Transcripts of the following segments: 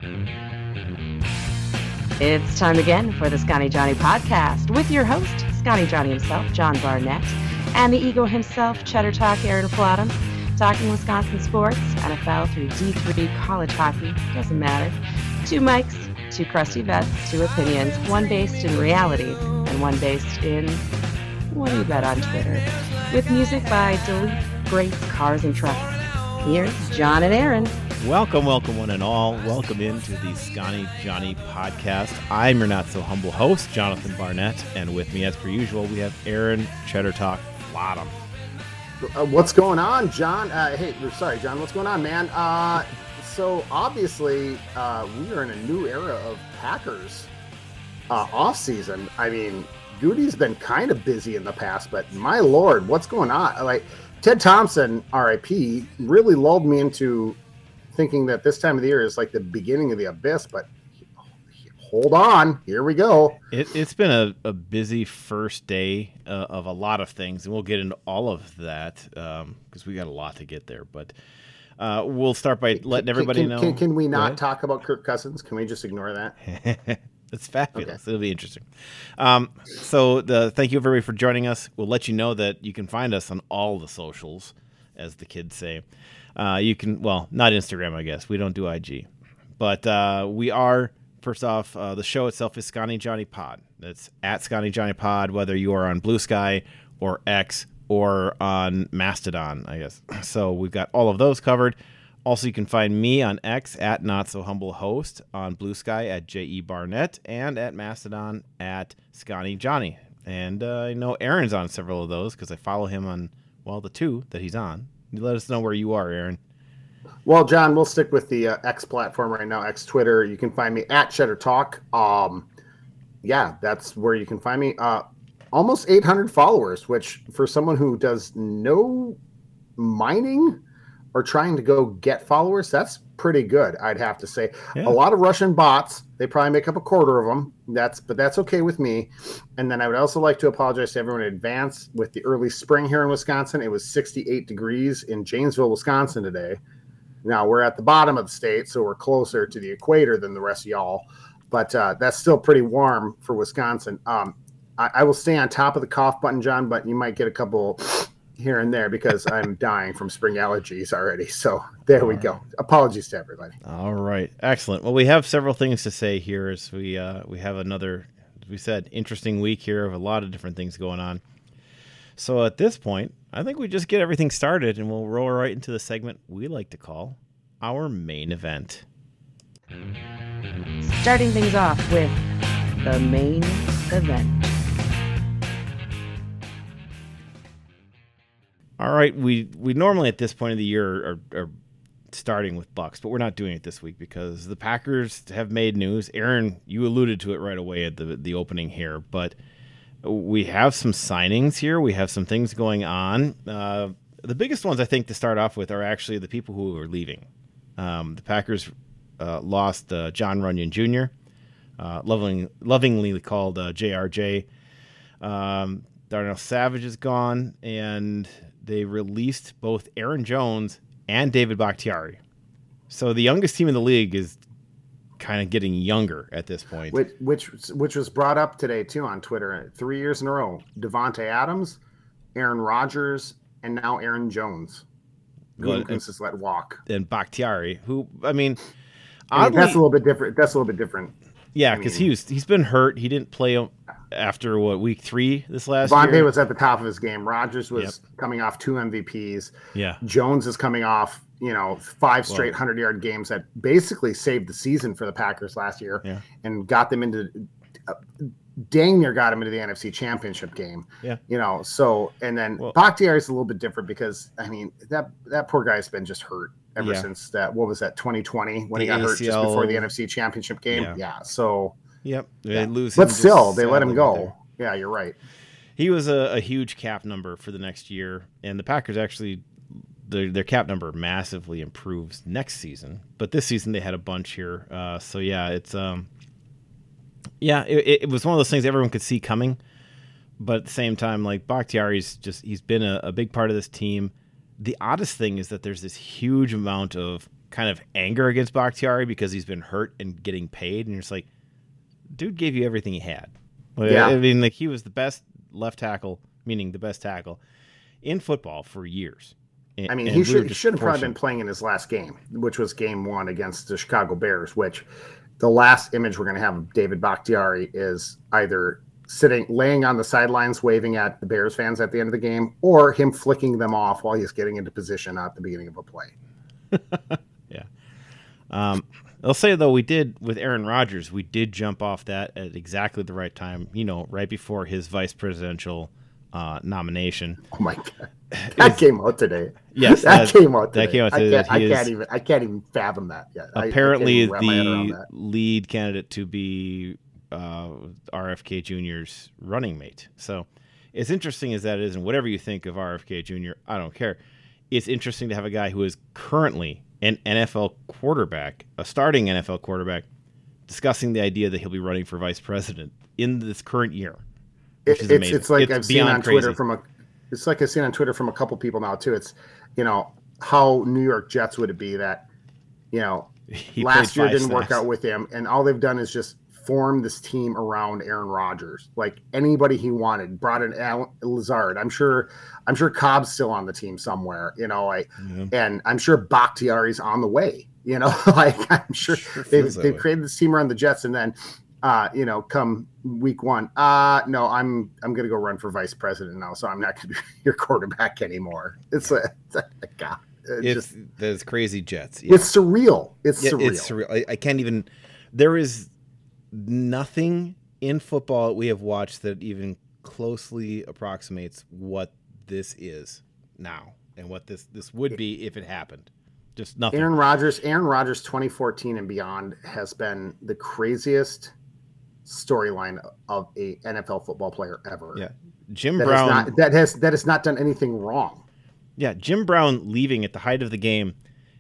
It's time again for the Scotty Johnny podcast with your host, Scotty Johnny himself, John Barnett, and the ego himself, Cheddar Talk, Aaron Flatum, talking Wisconsin sports, NFL through D3 college hockey, doesn't matter. Two mics, two crusty vets, two opinions, one based in reality and one based in what do you bet on Twitter, with music by Delete Greats Cars and Trucks. Here's John and Aaron. Welcome one and all. Welcome into the Scotty Johnny podcast. I'm your not so humble host, Jonathan Barnett, and with me as per usual, we have Aaron Cheddar Talk Flatum. What's going on, John? Sorry, John. What's going on, man? So obviously, we are in a new era of Packers off season. I mean, Goody's been kind of busy in the past, but my Lord, what's going on? Like Ted Thompson, RIP, really lulled me into thinking that this time of the year is like the beginning of the abyss, but hold on, here we go. It's been a busy first day of a lot of things, and we'll get into all of that because we got a lot to get there. But we'll start by letting everybody know. Can we not talk about Kirk Cousins? Can we just ignore that? It's fabulous. Okay. It'll be interesting. Thank you, everybody, for joining us. We'll let you know that you can find us on all the socials, as the kids say. You can, well, not Instagram, I guess. We don't do IG. But we are, first off, the show itself is Scotty Johnny Pod. That's at Scotty Johnny Pod, whether you are on Blue Sky or X or on Mastodon, I guess. So we've got all of those covered. Also, you can find me on X at Not So Humble Host, on Blue Sky at J.E. Barnett, and at Mastodon at Scotty Johnny. And I know Aaron's on several of those because I follow him on, well, the two that he's on. Let us know where you are, Aaron. Well, John, we'll stick with the X platform right now, X Twitter. You can find me at Cheddar Talk. Yeah, that's where you can find me. Almost 800 followers, which for someone who does no mining or trying to go get followers, that's pretty good, I'd have to say. Yeah. A lot of Russian bots. They probably make up a quarter of them. But that's okay with me. And then I would also like to apologize to everyone in advance with the early spring here in Wisconsin. It was 68 degrees in Janesville, Wisconsin today. Now we're at the bottom of the state, so we're closer to the equator than the rest of y'all. But that's still pretty warm for Wisconsin. I will stay on top of the cough button, John, but you might get a couple here and there because I'm dying from spring allergies already. So there we go. Apologies to everybody. All right. Excellent. Well, we have several things to say here as we have another, as we said, interesting week here of a lot of different things going on. So at this point, I think we just get everything started and we'll roll right into the segment we like to call our main event. Starting things off with the main event. All right, we normally at this point of the year are starting with Bucks, but we're not doing it this week because the Packers have made news. Aaron, you alluded to it right away at the opening here, but we have some signings here. We have some things going on. The biggest ones, I think, to start off with are actually the people who are leaving. The Packers lost John Runyon Jr., lovingly called JRJ. Darnell Savage is gone, and they released both Aaron Jones and David Bakhtiari. So the youngest team in the league is kind of getting younger at this point. Which was brought up today, too, on Twitter. 3 years in a row. Devontae Adams, Aaron Rodgers, and now Aaron Jones. Who just let walk. And Bakhtiari, who, I mean, oddly, that's a little bit different. Yeah, because he's been hurt. He didn't play after week 3 this last Devontae year. was at the top of his game. Rodgers was coming off 2 MVPs. Yeah. Jones is coming off 5 straight 100-yard games that basically saved the season for the Packers last year and got them into dang near got him into the NFC Championship game. Yeah. So and then Bakhtiari is a little bit different because that poor guy's been just hurt ever since that. What was that, 2020 when he got hurt just before the NFC Championship game? Yeah. So they lose him. But just still, they let him go. There. Yeah, you're right. He was a huge cap number for the next year, and the Packers actually their cap number massively improves next season. But this season they had a bunch here. It's it was one of those things everyone could see coming. But at the same time, like Bakhtiari's he's been a big part of this team. The oddest thing is that there's this huge amount of kind of anger against Bakhtiari because he's been hurt and getting paid, and you're just like, dude gave you everything he had. Yeah. I mean, like, he was the best left tackle, meaning the best tackle in football for years. I mean, he should have probably been playing in his last game, which was game 1 against the Chicago Bears, which the last image we're going to have of David Bakhtiari is either laying on the sidelines, waving at the Bears fans at the end of the game, or him flicking them off while he's getting into position at the beginning of a play. Yeah. I'll say, though, we did with Aaron Rodgers, we did jump off that at exactly the right time, right before his vice presidential nomination. Oh my God. That came out today. Yes, that came out today. That came out today. I can't even fathom that yet. Apparently, the lead candidate to be RFK Jr.'s running mate. So, as interesting as that is, and whatever you think of RFK Jr., I don't care. It's interesting to have a guy who is currently an NFL quarterback, a starting NFL quarterback, discussing the idea that he'll be running for vice president in this current year. It's like I've seen on Twitter it's like I've seen on Twitter from a couple people now too. It's, how New York Jets would it be that, last year didn't work out with him, and all they've done is just form this team around Aaron Rodgers. Like, anybody he wanted, brought in Alan Lazard. I'm sure Cobb's still on the team somewhere, and I'm sure Bakhtiari's on the way, I'm sure they've created this team around the Jets, and then come week 1, no, I'm going to go run for vice president now, so I'm not going to be your quarterback anymore. It's God. It's those crazy Jets. Yeah. It's surreal. It's surreal. I can't even. There is nothing in football that we have watched that even closely approximates what this is now and what this would be if it happened. Just nothing. Aaron Rodgers 2014 and beyond has been the craziest storyline of a NFL football player ever. Yeah. Jim Brown that has not done anything wrong. Yeah, Jim Brown leaving at the height of the game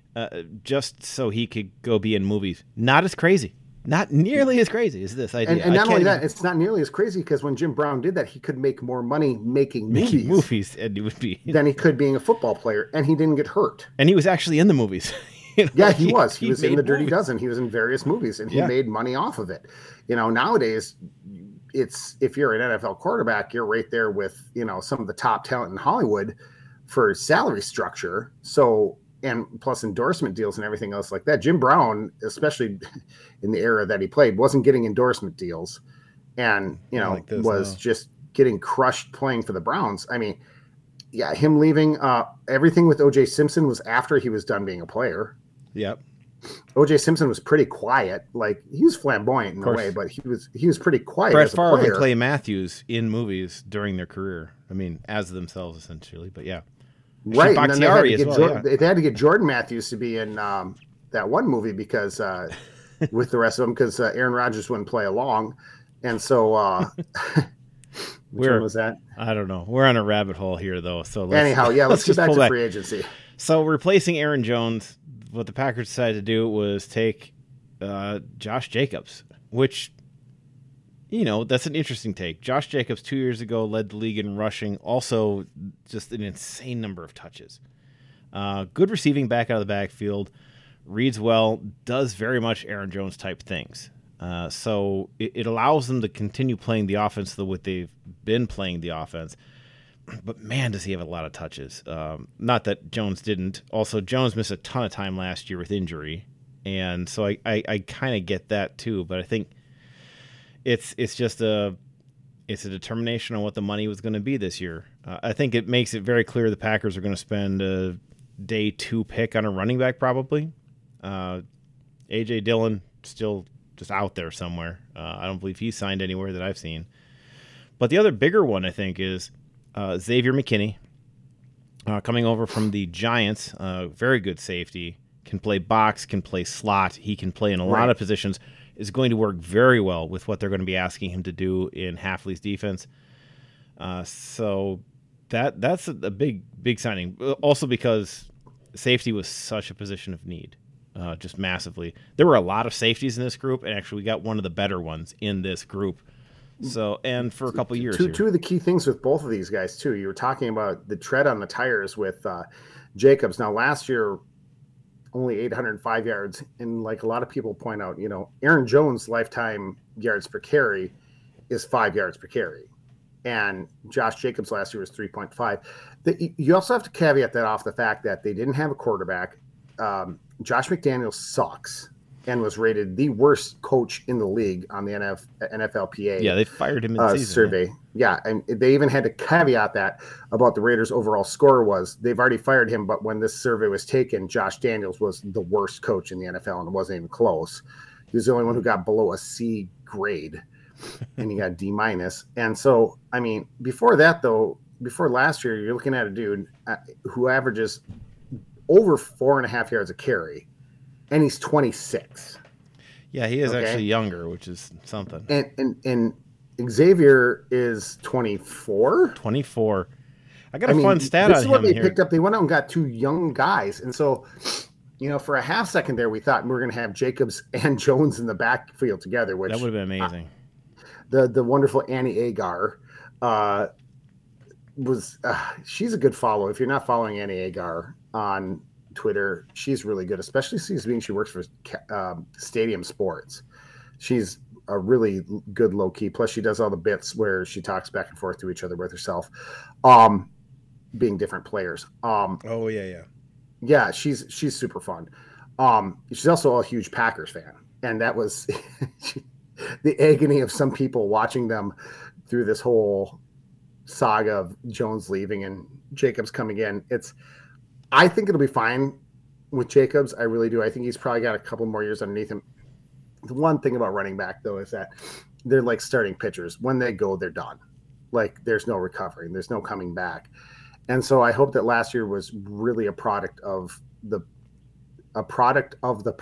just so he could go be in movies. Not as crazy. Not nearly as crazy as this idea. And not only that, it's not nearly as crazy because when Jim Brown did that, he could make more money making movies and it would be than he could being a football player, and he didn't get hurt. And he was actually in the movies. Yeah, he was. He was in The Dirty Dozen. He was in various movies, and he made money off of it. Nowadays, it's if you're an NFL quarterback, you're right there with some of the top talent in Hollywood for salary structure. So, and plus endorsement deals and everything else like that. Jim Brown, especially in the era that he played, wasn't getting endorsement deals, and was just getting crushed playing for the Browns. I mean, yeah, him leaving. Everything with O.J. Simpson was after he was done being a player. Yep. O.J. Simpson was pretty quiet. Like, he was flamboyant in a way, but he was pretty quiet. Brett as a Favre player. and Clay Matthews in movies during their career. I mean, as themselves essentially, but yeah. Right, and then they had to get Jordan Matthews to be in that one movie because with the rest of them because Aaron Rodgers wouldn't play along, and so which one was that? I don't know. We're on a rabbit hole here though. So let's get back to free agency. So replacing Aaron Jones, what the Packers decided to do was take Josh Jacobs, which that's an interesting take. Josh Jacobs 2 years ago led the league in rushing, also just an insane number of touches. Good receiving back out of the backfield, reads well, does very much Aaron Jones type things. So it allows them to continue playing the offense the way they've been playing the offense. But man, does he have a lot of touches. Not that Jones didn't. Also, Jones missed a ton of time last year with injury. And so I kind of get that too. But I think it's just a determination on what the money was going to be this year. I think it makes it very clear the Packers are going to spend a day 2 pick on a running back probably. A.J. Dillon still just out there somewhere. I don't believe he's signed anywhere that I've seen. But the other bigger one, I think, is Xavier McKinney coming over from the Giants. Very good safety. Can play box, can play slot. He can play in a lot of positions. Is going to work very well with what they're going to be asking him to do in Hafley's defense. So that's a big signing. Also because safety was such a position of need, just massively. There were a lot of safeties in this group, and actually we got one of the better ones in this group. So, and for a couple years. Two of the key things with both of these guys, too, you were talking about the tread on the tires with Jacobs. Now, last year, only 805 yards. And like a lot of people point out, Aaron Jones' lifetime yards per carry is 5 yards per carry. And Josh Jacobs last year was 3.5. You also have to caveat that off the fact that they didn't have a quarterback. Josh McDaniels sucks and was rated the worst coach in the league on the NFLPA. Yeah, they fired him in the season, survey. Yeah, and they even had to caveat that about the Raiders' overall score was they've already fired him, but when this survey was taken, Josh Daniels was the worst coach in the NFL, and it wasn't even close. He was the only one who got below a C grade, and he got D minus. And so, I mean, before that, though, before last year, you're looking at a dude who averages over 4.5 yards a carry, and he's 26. Yeah, he is actually younger, which is something. And Xavier is 24. 24. I got a fun stat on him here. This is what they picked up. They went out and got two young guys. And so, for a half second there, we thought we were going to have Jacobs and Jones in the backfield together. Which that would have been amazing. The wonderful Annie Agar she's a good follow. If you're not following Annie Agar on Twitter, she's really good, especially she works for Stadium Sports. She's a really good low key. Plus, she does all the bits where she talks back and forth to each other with herself, being different players. Yeah, she's super fun. She's also a huge Packers fan, and that was the agony of some people watching them through this whole saga of Jones leaving and Jacobs coming in. I think it'll be fine with Jacobs. I really do. I think he's probably got a couple more years underneath him. The one thing about running back, though, is that they're like starting pitchers. When they go, they're done. Like, there's no recovering. There's no coming back. And so I hope that last year was really a product of the product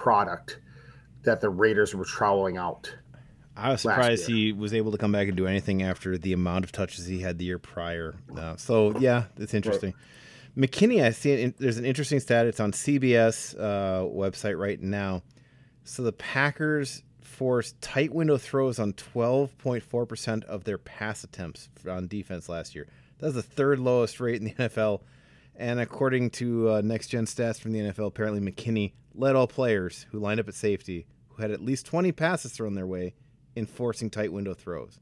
that the Raiders were troweling out. I was surprised he was able to come back and do anything after the amount of touches he had the year prior. So, yeah, it's interesting. Right. McKinney, I see there's an interesting stat. It's on CBS website right now. So the Packers forced tight window throws on 12.4% of their pass attempts on defense last year. That's the third lowest rate in the NFL. And according to Next Gen Stats from the NFL, apparently McKinney led all players who lined up at safety who had at least 20 passes thrown their way in forcing tight window throws.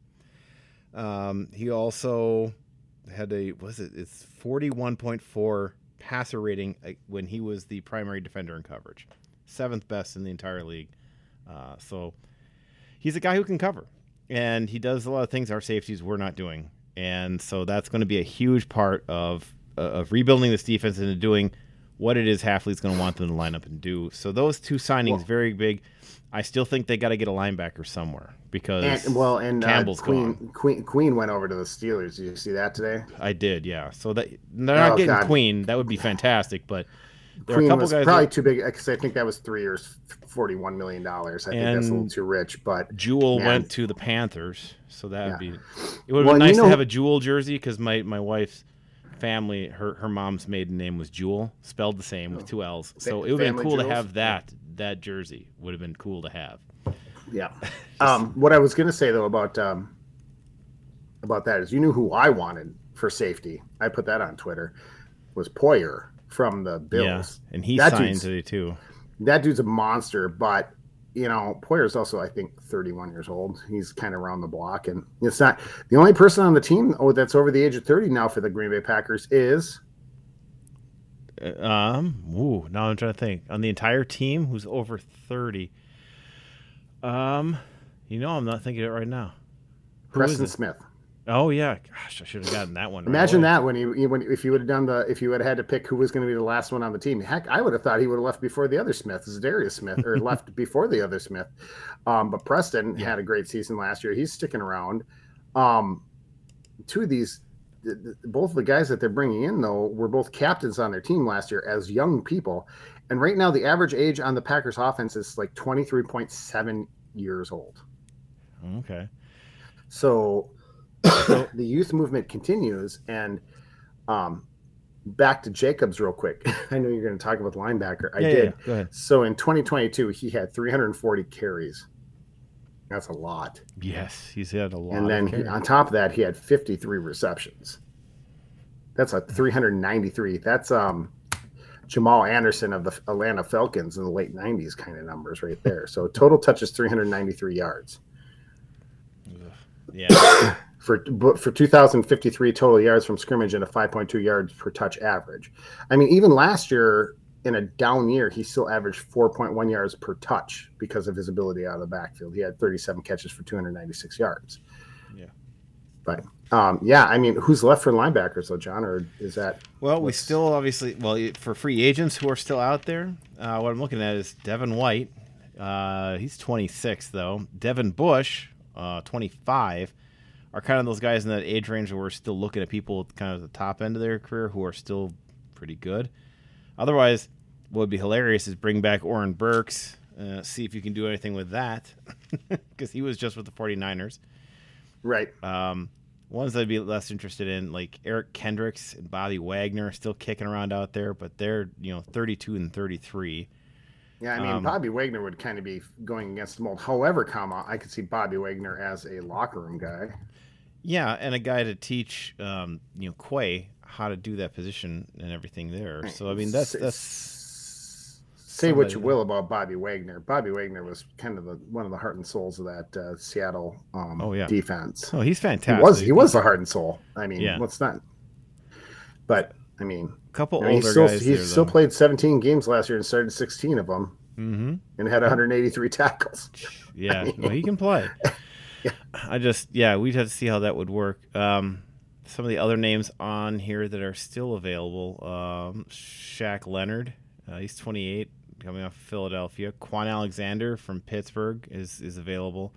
He also had it's 41.4 passer rating when he was the primary defender in coverage. 7th best in the entire league. So he's a guy who can cover, and he does a lot of things our safeties were not doing. And so that's going to be a huge part of rebuilding this defense into doing what it is Hafley's going to want them to line up and do. So those two signings, very big. I still think they got to get a linebacker somewhere because Campbell's gone. Queen went over to the Steelers. Did you see that today? I did, yeah. So they're not getting Queen. That would be fantastic, but there Queen are a couple was guys probably too big because I think that was 3 years, $41 million. I think that's a little too rich. But Jewel went to the Panthers, so that would be. It would be nice to have a Jewel jersey because my wife's family, her mom's maiden name was Jewel, spelled the same with 2 L's. So it would have been cool to have that jersey. Would have been cool to have. Yeah. What I was going to say though about that is, you knew who I wanted for safety. I put that on Twitter. Was Poyer from the Bills. Yeah, and he signed today too. That dude's a monster, but Poyer's also, I think, 31 years old. He's kind of around the block, and it's not the only person on the team that's over the age of 30 now for the Green Bay Packers is. Now I'm trying to think. On the entire team, who's over 30? I'm not thinking of it right now. Preston Smith. Oh yeah, gosh, I should have gotten that one. Imagine that if you would have had to pick who was going to be the last one on the team. Heck, I would have thought he would have left before the other Smith, Darius Smith, or left before the other Smith. But Preston had a great season last year. He's sticking around. Two of these, both of the guys that they're bringing in though, were both captains on their team last year as young people, and right now the average age on the Packers offense is like 23.7 years old. Okay, so. The youth movement continues, and back to Jacobs real quick. I know you're going to talk about the linebacker. I did. Go ahead. So in 2022, he had 340 carries. That's a lot. Yes, he's had a lot. And then on top of that, he had 53 receptions. That's a 393. That's Jamal Anderson of the Atlanta Falcons in the late 90s kind of numbers right there. So total touches 393 yards. Yeah. For 2,053 total yards from scrimmage and a 5.2 yards per touch average. I mean, even last year in a down year, he still averaged 4.1 yards per touch because of his ability out of the backfield. He had 37 catches for 296 yards. Yeah. But I mean, who's left for linebackers though, John, or is that? Well, we still obviously, for free agents who are still out there, what I'm looking at is Devin White. He's 26 though. Devin Bush, 25, are kind of those guys in that age range where we're still looking at people at kind of the top end of their career who are still pretty good. Otherwise, what would be hilarious is bring back Oren Burks, see if you can do anything with that, because he was just with the 49ers. Right. Ones I'd be less interested in, like Eric Kendricks and Bobby Wagner, still kicking around out there, but they're 32 and 33. Yeah, I mean, Bobby Wagner would kind of be going against the mold. However, I could see Bobby Wagner as a locker room guy. Yeah, and a guy to teach, Quay how to do that position and everything there. So I mean, that's. Say what you will about Bobby Wagner. Bobby Wagner was kind of one of the heart and souls of that Seattle defense. Oh, he's fantastic. He was the heart and soul. I mean, yeah. What's not? But I mean, a couple older guys. He still played 17 games last year and started 16 of them, and had 183 tackles. Yeah, I mean, he can play. Yeah. We'd have to see how that would work. Some of the other names on here that are still available: Shaq Leonard, he's 28. Coming off of Philadelphia. Quan Alexander from Pittsburgh is available.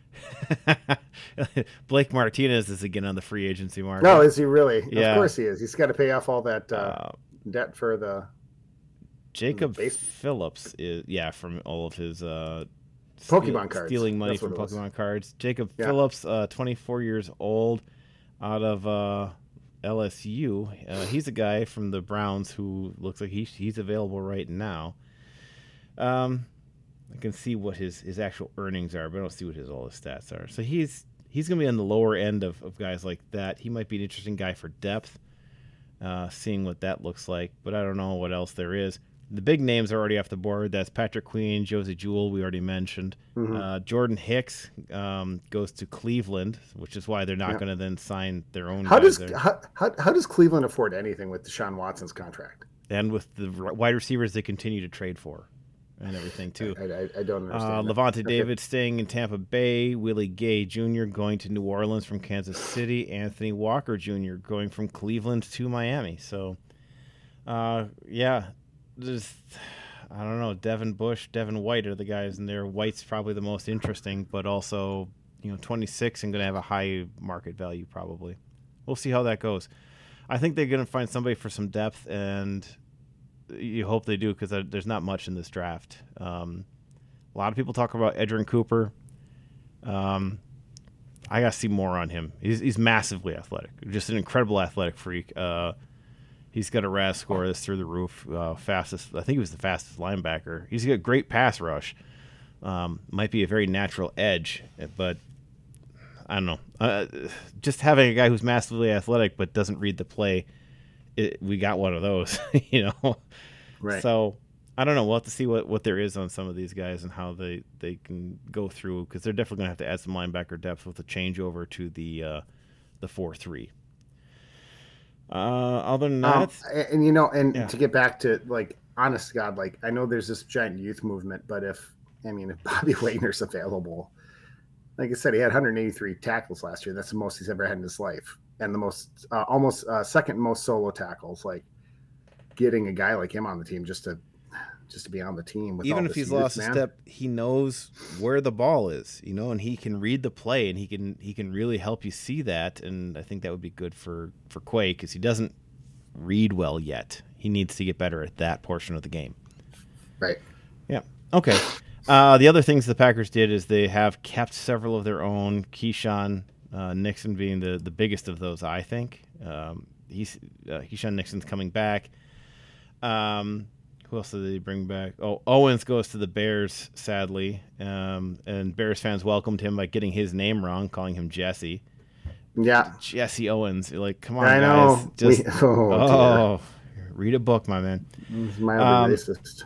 Blake Martinez is again on the free agency market. No, is he really? Yeah. Of course he is. He's got to pay off all that debt for the Jacob Phillips is from all of his Pokemon cards. Stealing money from Pokemon cards. Jacob Phillips, 24 years old, out of LSU. He's a guy from the Browns who looks like he's available right now. I can see what his actual earnings are, but I don't see what all his stats are. So he's going to be on the lower end of guys like that. He might be an interesting guy for depth, seeing what that looks like, but I don't know what else there is. The big names are already off the board. That's Patrick Queen, Josie Jewell, we already mentioned. Mm-hmm. Jordan Hicks goes to Cleveland, which is why they're not going to then sign their own guys there. How does Cleveland afford anything with Deshaun Watson's contract? And with the wide receivers they continue to trade for. And everything, too. I don't understand. Levante David staying in Tampa Bay. Willie Gay Jr. going to New Orleans from Kansas City. Anthony Walker Jr. going from Cleveland to Miami. So, just, I don't know. Devin Bush, Devin White are the guys in there. White's probably the most interesting, but also, 26 and going to have a high market value probably. We'll see how that goes. I think they're going to find somebody for some depth, and you hope they do, because there's not much in this draft. A lot of people talk about Edgerrin Cooper. I got to see more on him. He's massively athletic, just an incredible athletic freak. He's got a RAS score that's through the roof. Fastest, I think he was the fastest linebacker. He's got great pass rush. Might be a very natural edge, but I don't know. Just having a guy who's massively athletic but doesn't read the play, we got one of those, Right. So I don't know. We'll have to see what there is on some of these guys and how they can go through, because they're definitely going to have to add some linebacker depth with the changeover to the 4-3. Other than that, to get back to, like, honest to God, like, I know there's this giant youth movement, but if Bobby Wagner's available, like I said, he had 183 tackles last year. That's the most he's ever had in his life, and the most almost second most solo tackles. Like, getting a guy like him on the team just to be on the team. With even if he's lost a step, he knows where the ball is, and he can read the play, and he can really help you see that. And I think that would be good for Quay, because he doesn't read well yet. He needs to get better at that portion of the game. Right. Yeah. Okay. The other things the Packers did is they have kept several of their own. Keyshawn Nixon being the biggest of those, I think. Keyshawn Nixon's coming back. Who else did they bring back? Oh, Owens goes to the Bears, sadly. And Bears fans welcomed him by getting his name wrong, calling him Jesse. Yeah. Jesse Owens. You're like, come on, I guys. know. Read a book, my man. He's mildly racist.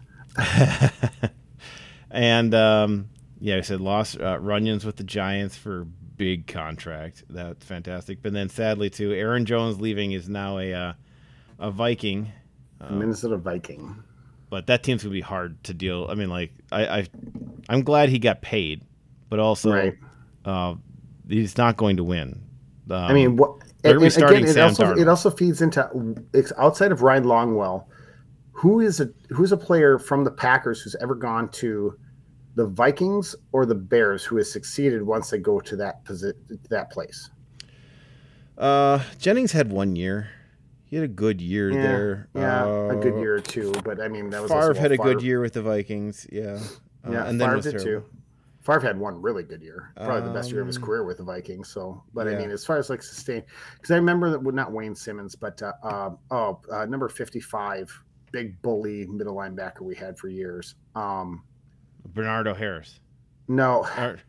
And I said lost Runyons with the Giants for big contract. That's fantastic. But then sadly too, Aaron Jones leaving is now a Viking. Minnesota Viking. But that team's gonna be hard to deal. I mean, like I'm glad he got paid, but also he's not going to win. I mean, they're gonna be starting Sam Darnold. It also feeds into outside of Ryan Longwell, who's a player from the Packers who's ever gone to the Vikings or the Bears who has succeeded once they go to that place. Jennings had 1 year. He had a good year there. Yeah, a good year or two. But I mean, that was Favre had a good year with the Vikings. Yeah, and then Favre did too. Favre had one really good year, probably the best year of his career with the Vikings. So, but I mean, as far as like sustain, because I remember that not Wayne Simmons, but number 55, big bully middle linebacker we had for years. Bernardo Harris. No.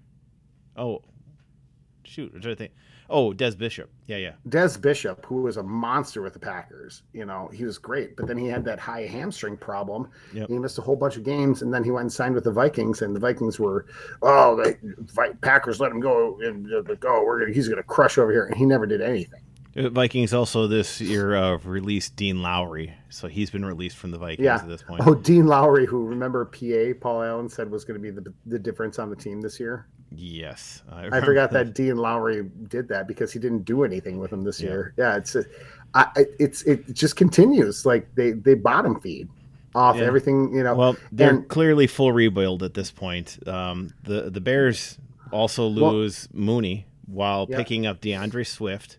Shoot. I'm trying to think. Oh, Des Bishop. Yeah. Des Bishop, who was a monster with the Packers. You know, he was great, but then he had that high hamstring problem. Yep. He missed a whole bunch of games, and then he went and signed with the Vikings, and the Vikings were, Packers let him go, and he's going to crush over here, and he never did anything. Vikings also this year released Dean Lowry, so he's been released from the Vikings at this point. Oh, Dean Lowry, who remember Paul Allen said was going to be the difference on the team this year. Yes, I forgot that Dean Lowry did that because he didn't do anything with him this year. Yeah, it just continues like they bottom feed off everything, you know. Well, they're clearly full rebuild at this point. The Bears also lose Mooney while picking up DeAndre Swift.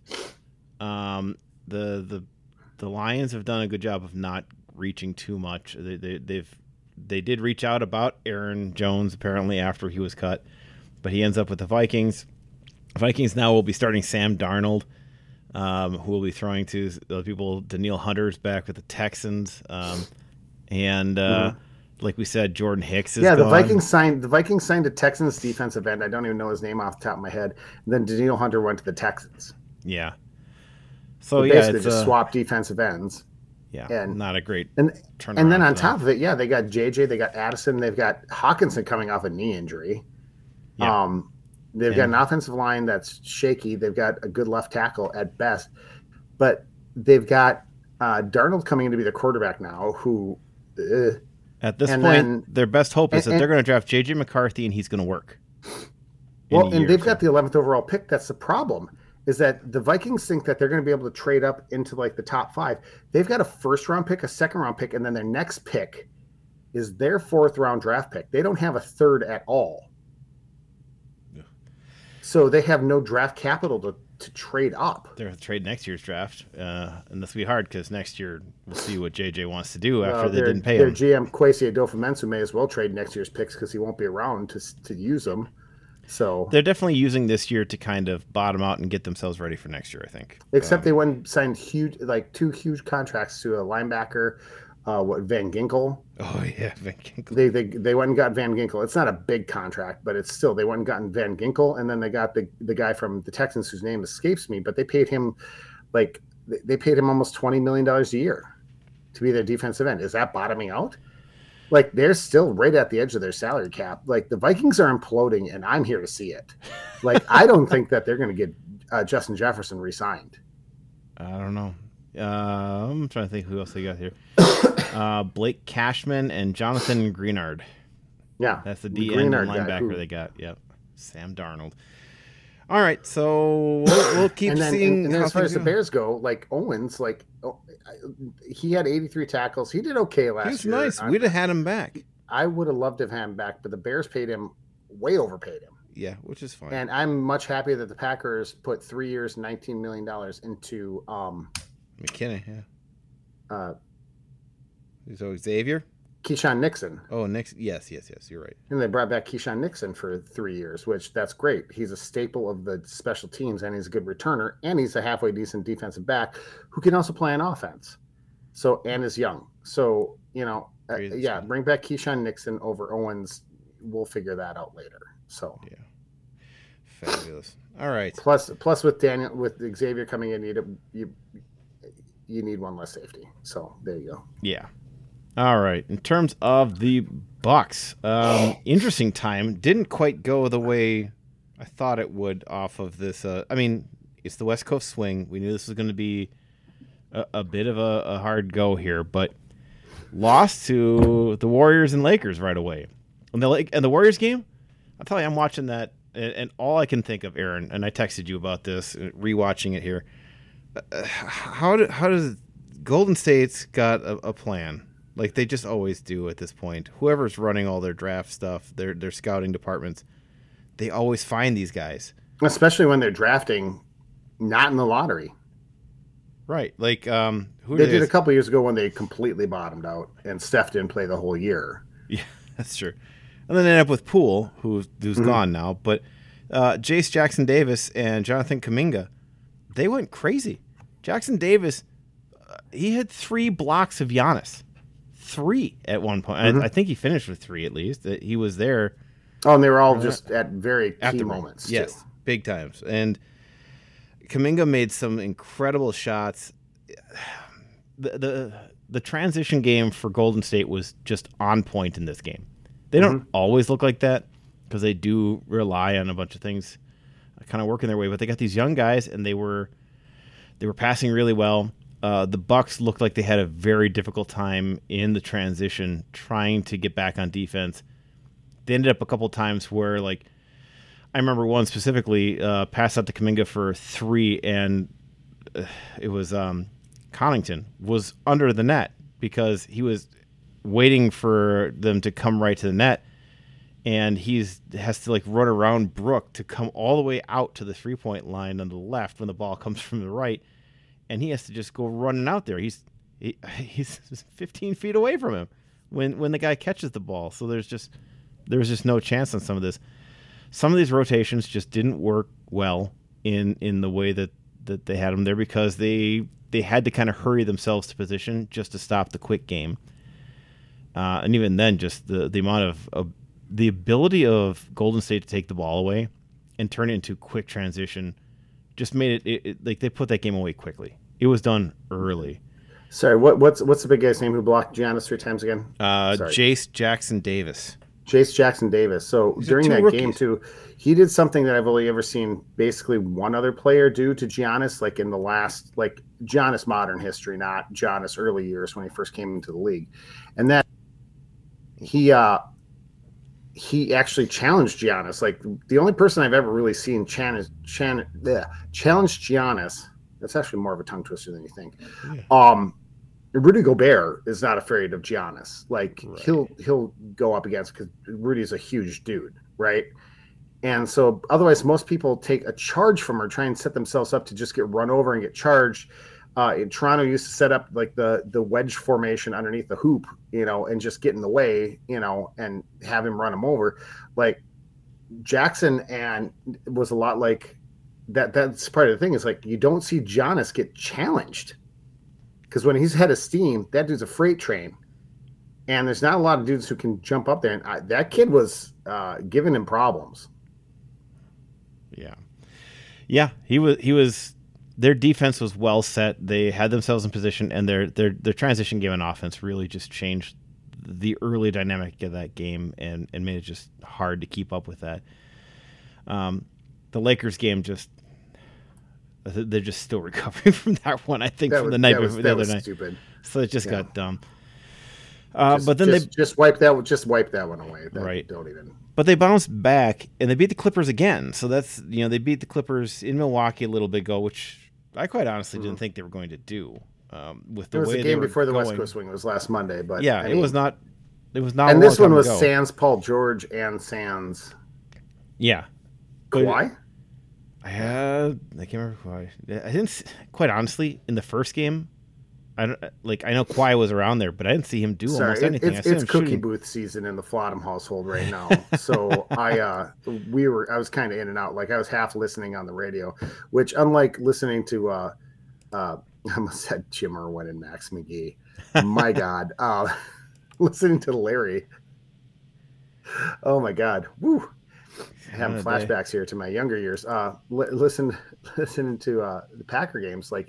The Lions have done a good job of not reaching too much. They did reach out about Aaron Jones apparently after he was cut, but he ends up with the Vikings. Vikings now will be starting Sam Darnold, who will be throwing to the people. Danielle Hunter's back with the Texans, like we said, Jordan Hicks is gone. The Vikings signed a Texans defensive end. I don't even know his name off the top of my head. And then Danielle Hunter went to the Texans. Yeah. So basically just swap defensive ends. Yeah, and not a great turnaround. And then on top of it, they got JJ, they got Addison, they've got Hawkinson coming off a knee injury. Yeah. They've got an offensive line that's shaky. They've got a good left tackle at best, but they've got Darnold coming in to be the quarterback now. Who at this point, their best hope is that they're going to draft JJ McCarthy and he's going to work. Well, and they've got the 11th overall pick. That's the problem. Is that the Vikings think that they're going to be able to trade up into like the top 5. They've got a first round pick, a second round pick, and then their next pick is their 4th round draft pick. They don't have a third at all. Yeah. So they have no draft capital to trade up. They're going to trade next year's draft. And this will be hard because next year we'll see what JJ wants to do after they didn't pay him. Their GM, Kwesi Adofo-Mensah, may as well trade next year's picks because he won't be around to use them. So they're definitely using this year to kind of bottom out and get themselves ready for next year, I think. Except they went and signed 2 huge contracts to a linebacker, Van Ginkel. Oh yeah, Van Ginkel. They went and got Van Ginkel. It's not a big contract, but it's still they went and gotten Van Ginkel, and then they got the guy from the Texans whose name escapes me, but they paid him almost $20 million a year to be their defensive end. Is that bottoming out? Like, they're still right at the edge of their salary cap. Like, the Vikings are imploding, and I'm here to see it. Like, I don't think that they're going to get Justin Jefferson re-signed. I don't know. I'm trying to think who else they got here. Blake Cashman and Jonathan Greenard. Yeah. That's the DN linebacker they got. Yep. Sam Darnold. All right, so we'll keep seeing. And then as far as the Bears go, like Owens, he had 83 tackles. He did okay last year. He was nice. We'd have had him back. I would have loved to have had him back, but the Bears way overpaid him. Yeah, which is fine. And I'm much happier that the Packers put 3 years, $19 million into McKinney. Yeah. So Xavier. Keyshawn Nixon. Oh, Nixon. Yes, you're right. And they brought back Keyshawn Nixon for 3 years, which that's great. He's a staple of the special teams, and he's a good returner, and he's a halfway decent defensive back who can also play on offense. So, and is young. So, bring back Keyshawn Nixon over Owens. We'll figure that out later. So, yeah, fabulous. All right. Plus with Xavier coming in, you need one less safety. So there you go. Yeah. All right. In terms of the Bucks, interesting time. Didn't quite go the way I thought it would off of this. I mean, it's the West Coast swing. We knew this was going to be a bit of a hard go here, but lost to the Warriors and Lakers right away. And the Warriors game, I'll tell you, I'm watching that, and all I can think of, Aaron, and I texted you about this, rewatching it here. How does Golden State's got a plan? Like they just always do at this point. Whoever's running all their draft stuff, their scouting departments, they always find these guys. Especially when they're drafting not in the lottery. Right. Like who they did a couple years ago when they completely bottomed out and Steph didn't play the whole year. Yeah, that's true. And then they end up with Poole, who's gone now. But Jace Jackson Davis and Jonathan Kuminga, they went crazy. Jackson Davis, he had 3 blocks of Giannis. 3 at one point. I think he finished with 3 at least. He was there. Oh, and they were all just at very key moments. Yes, too. Big times. And Kuminga made some incredible shots. The transition game for Golden State was just on point in this game. They don't always look like that because they do rely on a bunch of things kind of working their way. But they got these young guys, and they were passing really well. The Bucks looked like they had a very difficult time in the transition trying to get back on defense. They ended up a couple times where, like, I remember one specifically, pass out to Kuminga for 3, and it was Connaughton was under the net because he was waiting for them to come right to the net, and has to like run around Brook to come all the way out to the 3-point line on the left when the ball comes from the right, and he has to just go running out there. He's 15 feet away from him when the guy catches the ball. So there was just no chance on some of this. Some of these rotations just didn't work well in the way that they had them there because they had to kind of hurry themselves to position just to stop the quick game. And even then, just the amount of the ability of Golden State to take the ball away and turn it into quick transition just made it like they put that game away quickly. It was done early. Sorry, what's the big guy's name who blocked Giannis 3 times again? Jace Jackson Davis. Jace Jackson Davis. So during that game too, he did something that I've only ever seen basically one other player do to Giannis, like in the last, like Giannis modern history, not Giannis early years when he first came into the league. And that he actually challenged Giannis. Like the only person I've ever really seen challenge Giannis. That's actually more of a tongue twister than you think. Yeah. Rudy Gobert is not afraid of Giannis. Like right. He'll go up against, because Rudy's a huge dude, right? And so otherwise most people take a charge from her, try and set themselves up to just get run over and get charged. In Toronto used to set up like the wedge formation underneath the hoop, and just get in the way, and have him run him over. Like Jackson and was a lot like that. That's part of the thing is like, you don't see Giannis get challenged. Because when he's head of steam, that dude's a freight train, and there's not a lot of dudes who can jump up there. And that kid was giving him problems. Yeah, he was. Their defense was well set. They had themselves in position, and their transition game and offense really just changed the early dynamic of that game and made it just hard to keep up with that. The Lakers game just. They're just still recovering from that one, I think, from the night before the other night. Stupid. So it just got dumb. But then they just wipe that one away. Right. Don't even. But they bounced back and they beat the Clippers again. So that's they beat the Clippers in Milwaukee a little bit ago, which I quite honestly didn't think they were going to do. With the way the game before the West Coast swing. It was last Monday, but yeah, it was not. It was not. And this one was sans Paul George and sans. Yeah. Kawhi. I can't remember Kawhi. I didn't, quite honestly, in the first game, I know Kawhi was around there, but I didn't see him do almost anything. It's cookie booth season in the Flottam household right now. So I was kind of in and out. Like I was half listening on the radio, which unlike listening to I almost said Jim Irwin and Max McGee. My God. Listening to Larry. Oh my God. Woo. Having flashbacks here to my younger years. Listening to the Packer games, like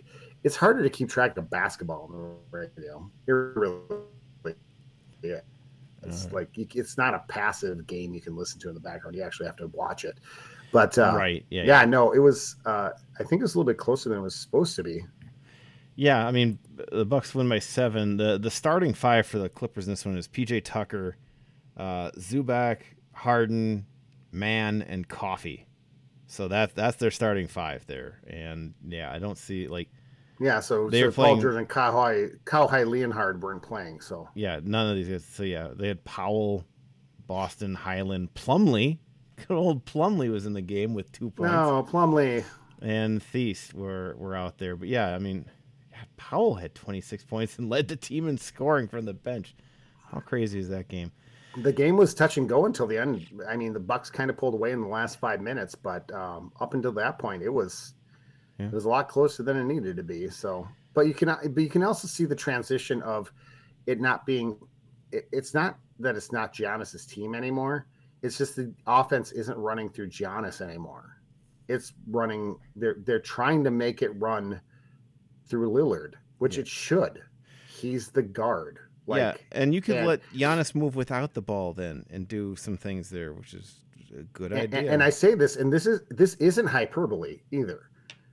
it's harder to keep track of basketball on the radio. It really, yeah. It's like it's not a passive game you can listen to in the background. You actually have to watch it. But right, no, it was. I think it was a little bit closer than it was supposed to be. Yeah, I mean, the Bucks win by 7. The starting 5 for the Clippers in this one is PJ Tucker, Zubac, Harden, Mann, and Coffey. So that's their starting 5 there. And yeah, I don't see like. Yeah, so they're Paul playing. George and Kawhi Leonard weren't playing. So yeah, none of these guys. So yeah, they had Powell, Boston, Highland, Plumlee. Good old Plumlee was in the game with 2 points. No, Plumlee and Thies were out there. But yeah, I mean, Powell had 26 points and led the team in scoring from the bench. How crazy is that game? The game was touch and go until the end. I mean, the Bucks kind of pulled away in the last 5 minutes, but up until that point, it was a lot closer than it needed to be. So, but you can also see the transition of it not being. It's not that it's not Giannis's team anymore. It's just the offense isn't running through Giannis anymore. It's running. They're trying to make it run through Lillard, which it should. He's the guard. And you could let Giannis move without the ball then and do some things there, which is a good idea. And I say this, and this isn't hyperbole either.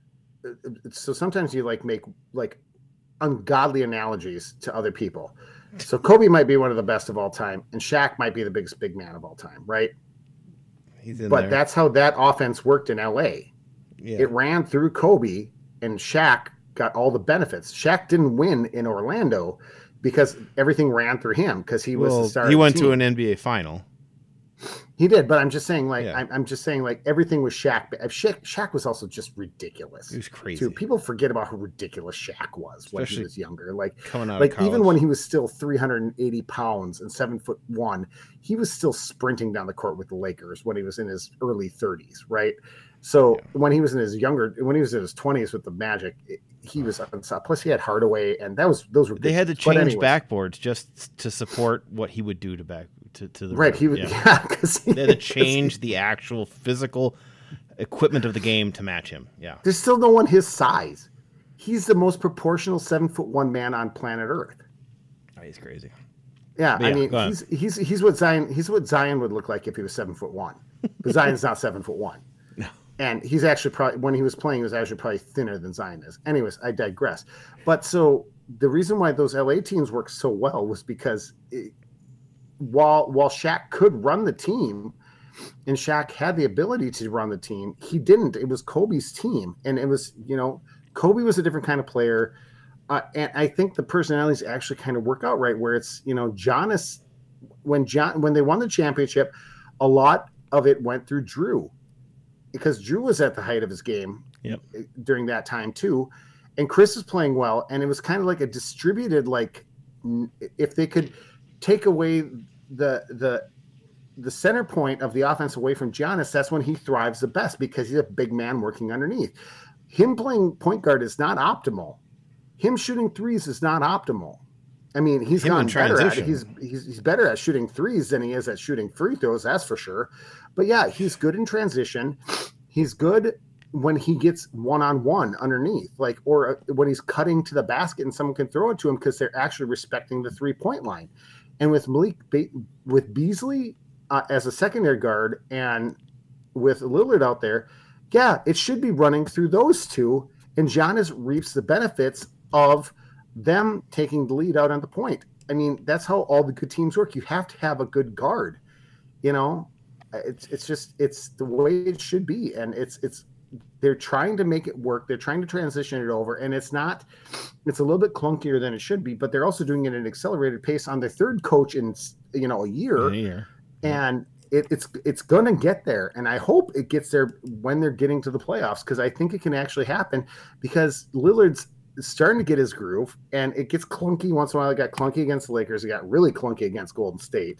So sometimes you make ungodly analogies to other people. So Kobe might be one of the best of all time, and Shaq might be the biggest big man of all time, right? He's in but there. That's how that offense worked in LA. Yeah. It ran through Kobe, and Shaq got all the benefits. Shaq didn't win in Orlando because everything ran through him because he was the star. He went to an NBA final. He did, but I'm just saying, I'm just saying, everything was Shaq. Shaq was also just ridiculous. He was crazy. Too. People forget about how ridiculous Shaq was when he was younger. Coming out of college. Even when he was still 380 pounds and 7'1", he was still sprinting down the court with the Lakers when he was in his early 30s, right? So when he was in his 20s with the Magic, he was unstoppable. Plus he had Hardaway, and those were. They had to change backboards just to support what he would do to the right. He would, because they had to change the actual physical equipment of the game to match him. Yeah, there's still no one his size. He's the most proportional 7'1" man on planet Earth. Oh, he's crazy. Yeah, I mean, he's what Zion would look like if he was 7'1", but Zion's not 7'1". No. And he's actually probably, when he was playing, he was actually probably thinner than Zion is. Anyways, I digress. But so the reason why those LA teams worked so well was because while Shaq could run the team, and Shaq had the ability to run the team, he didn't. It was Kobe's team, and it was, Kobe was a different kind of player, and I think the personalities actually kind of work out right. Where it's, Giannis, when they won the championship, a lot of it went through Drew, because Drew was at the height of his game during that time too, and Chris is playing well, and it was kind of like a distributed, if they could take away the center point of the offense away from Giannis, that's when he thrives the best, because he's a big man working underneath. Him playing point guard is not optimal. Him shooting threes is not optimal. I mean, he's gotten better at it. He's better at shooting threes than he is at shooting free throws, that's for sure. But yeah, he's good in transition. He's good when he gets one-on-one underneath, or when he's cutting to the basket and someone can throw it to him because they're actually respecting the 3-point line. And with with Beasley as a secondary guard, and with Lillard out there, it should be running through those two, and Giannis reaps the benefits of them taking the lead out on the point. I mean, that's how all the good teams work. You have to have a good guard. It's the way it should be, and they're trying to make it work. They're trying to transition it over, and it's a little bit clunkier than it should be, but they're also doing it at an accelerated pace on their third coach in a year. And it's going to get there, and I hope it gets there when they're getting to the playoffs, because I think it can actually happen, because Lillard's starting to get his groove, and it gets clunky once in a while. It got clunky against the Lakers. It got really clunky against Golden State.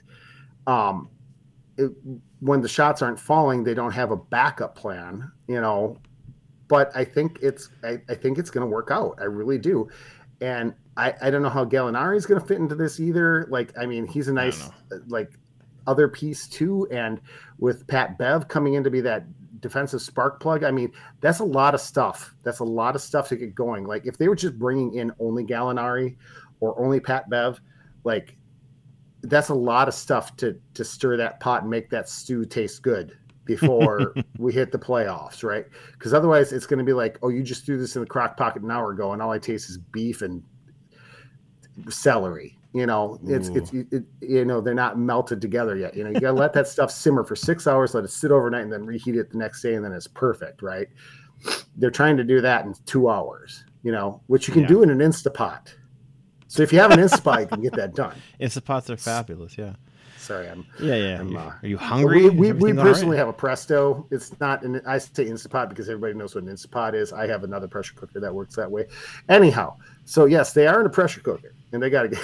When the shots aren't falling, they don't have a backup plan, but I think it's going to work out. I really do. And I don't know how Gallinari is going to fit into this either. He's a nice, other piece too. And with Pat Bev coming in to be that defensive spark plug. I mean, that's a lot of stuff. That's a lot of stuff to get going. Like if they were just bringing in only Gallinari or only Pat Bev, like that's a lot of stuff to stir that pot and make that stew taste good before we hit the playoffs, right? Because otherwise it's going to be like, oh, you just threw this in the crock pot an hour ago and all I taste is beef and celery. You know, you know, they're not melted together yet. You know, you got to let that stuff simmer for 6 hours, let it sit overnight, and then reheat it the next day, and then it's perfect, right? They're trying to do that in 2 hours, you know, which you can do in an Instapot. So if you have an Instapot, you can get that done. Instapots are fabulous, yeah. Sorry, I'm are you hungry? We personally have a Presto. It's not I say Instapot because everybody knows what an Instapot is. I have another pressure cooker that works that way. Anyhow, so yes, they are in a pressure cooker, and they got to get.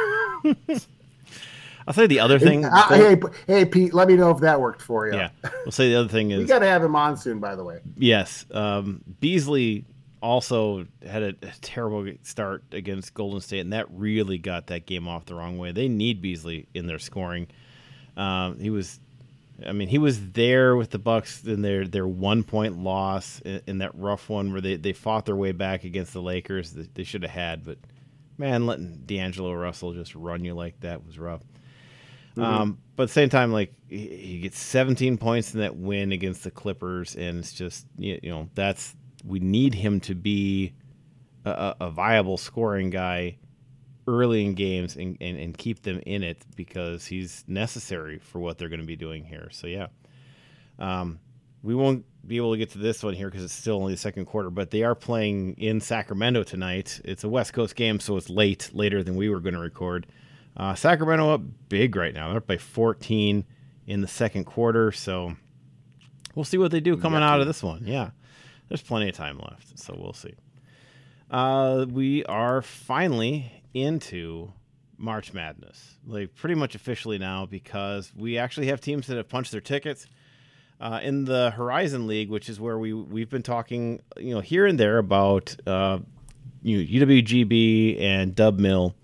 I'll say the other thing. Hey, Pete, let me know if that worked for you. Yeah, we'll say the other thing is we got to have him on soon. By the way, yes, Beasley also had a terrible start against Golden State, and that really got that game off the wrong way. They need Beasley in their scoring. He was there with the Bucks in their 1 point loss in that rough one where they fought their way back against the Lakers. They should have had, but man, letting D'Angelo Russell just run you like that was rough. Mm-hmm. But at the same time, like he gets 17 points in that win against the Clippers, and it's just we need him to be a viable scoring guy early in games and keep them in it because he's necessary for what they're going to be doing here. So yeah, we won't be able to get to this one here because it's still only the second quarter, but they are playing in Sacramento tonight. It's a West Coast game, so it's later than we were going to record. Sacramento up big right now. They're up by 14 in the second quarter, so we'll see what they do coming out of this one. Yeah, there's plenty of time left, so we'll see. We are finally into March Madness, like pretty much officially now, because we actually have teams that have punched their tickets. In the Horizon League, which is where we've been talking, here and there about UWGB and Dub Mill,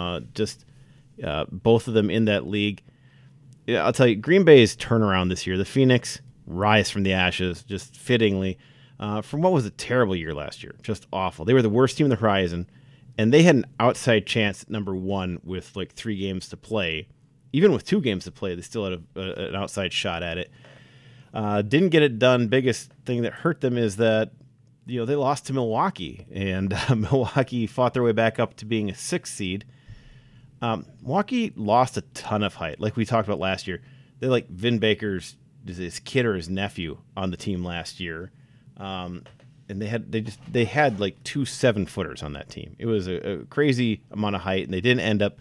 both of them in that league. Yeah, I'll tell you, Green Bay's turnaround this year, the Phoenix rise from the ashes, just fittingly, from what was a terrible year last year, just awful. They were the worst team in the Horizon, and they had an outside chance at number one with like 3 games to play. Even with 2 games to play, they still had an outside shot at it. Didn't get it done. Biggest thing that hurt them is that they lost to Milwaukee, and Milwaukee fought their way back up to being a 6th seed. Milwaukee lost a ton of height, like we talked about last year. They like Vin Baker's his kid or his nephew on the team last year, and they had like 2 7-footers on that team. It was a crazy amount of height, and they didn't end up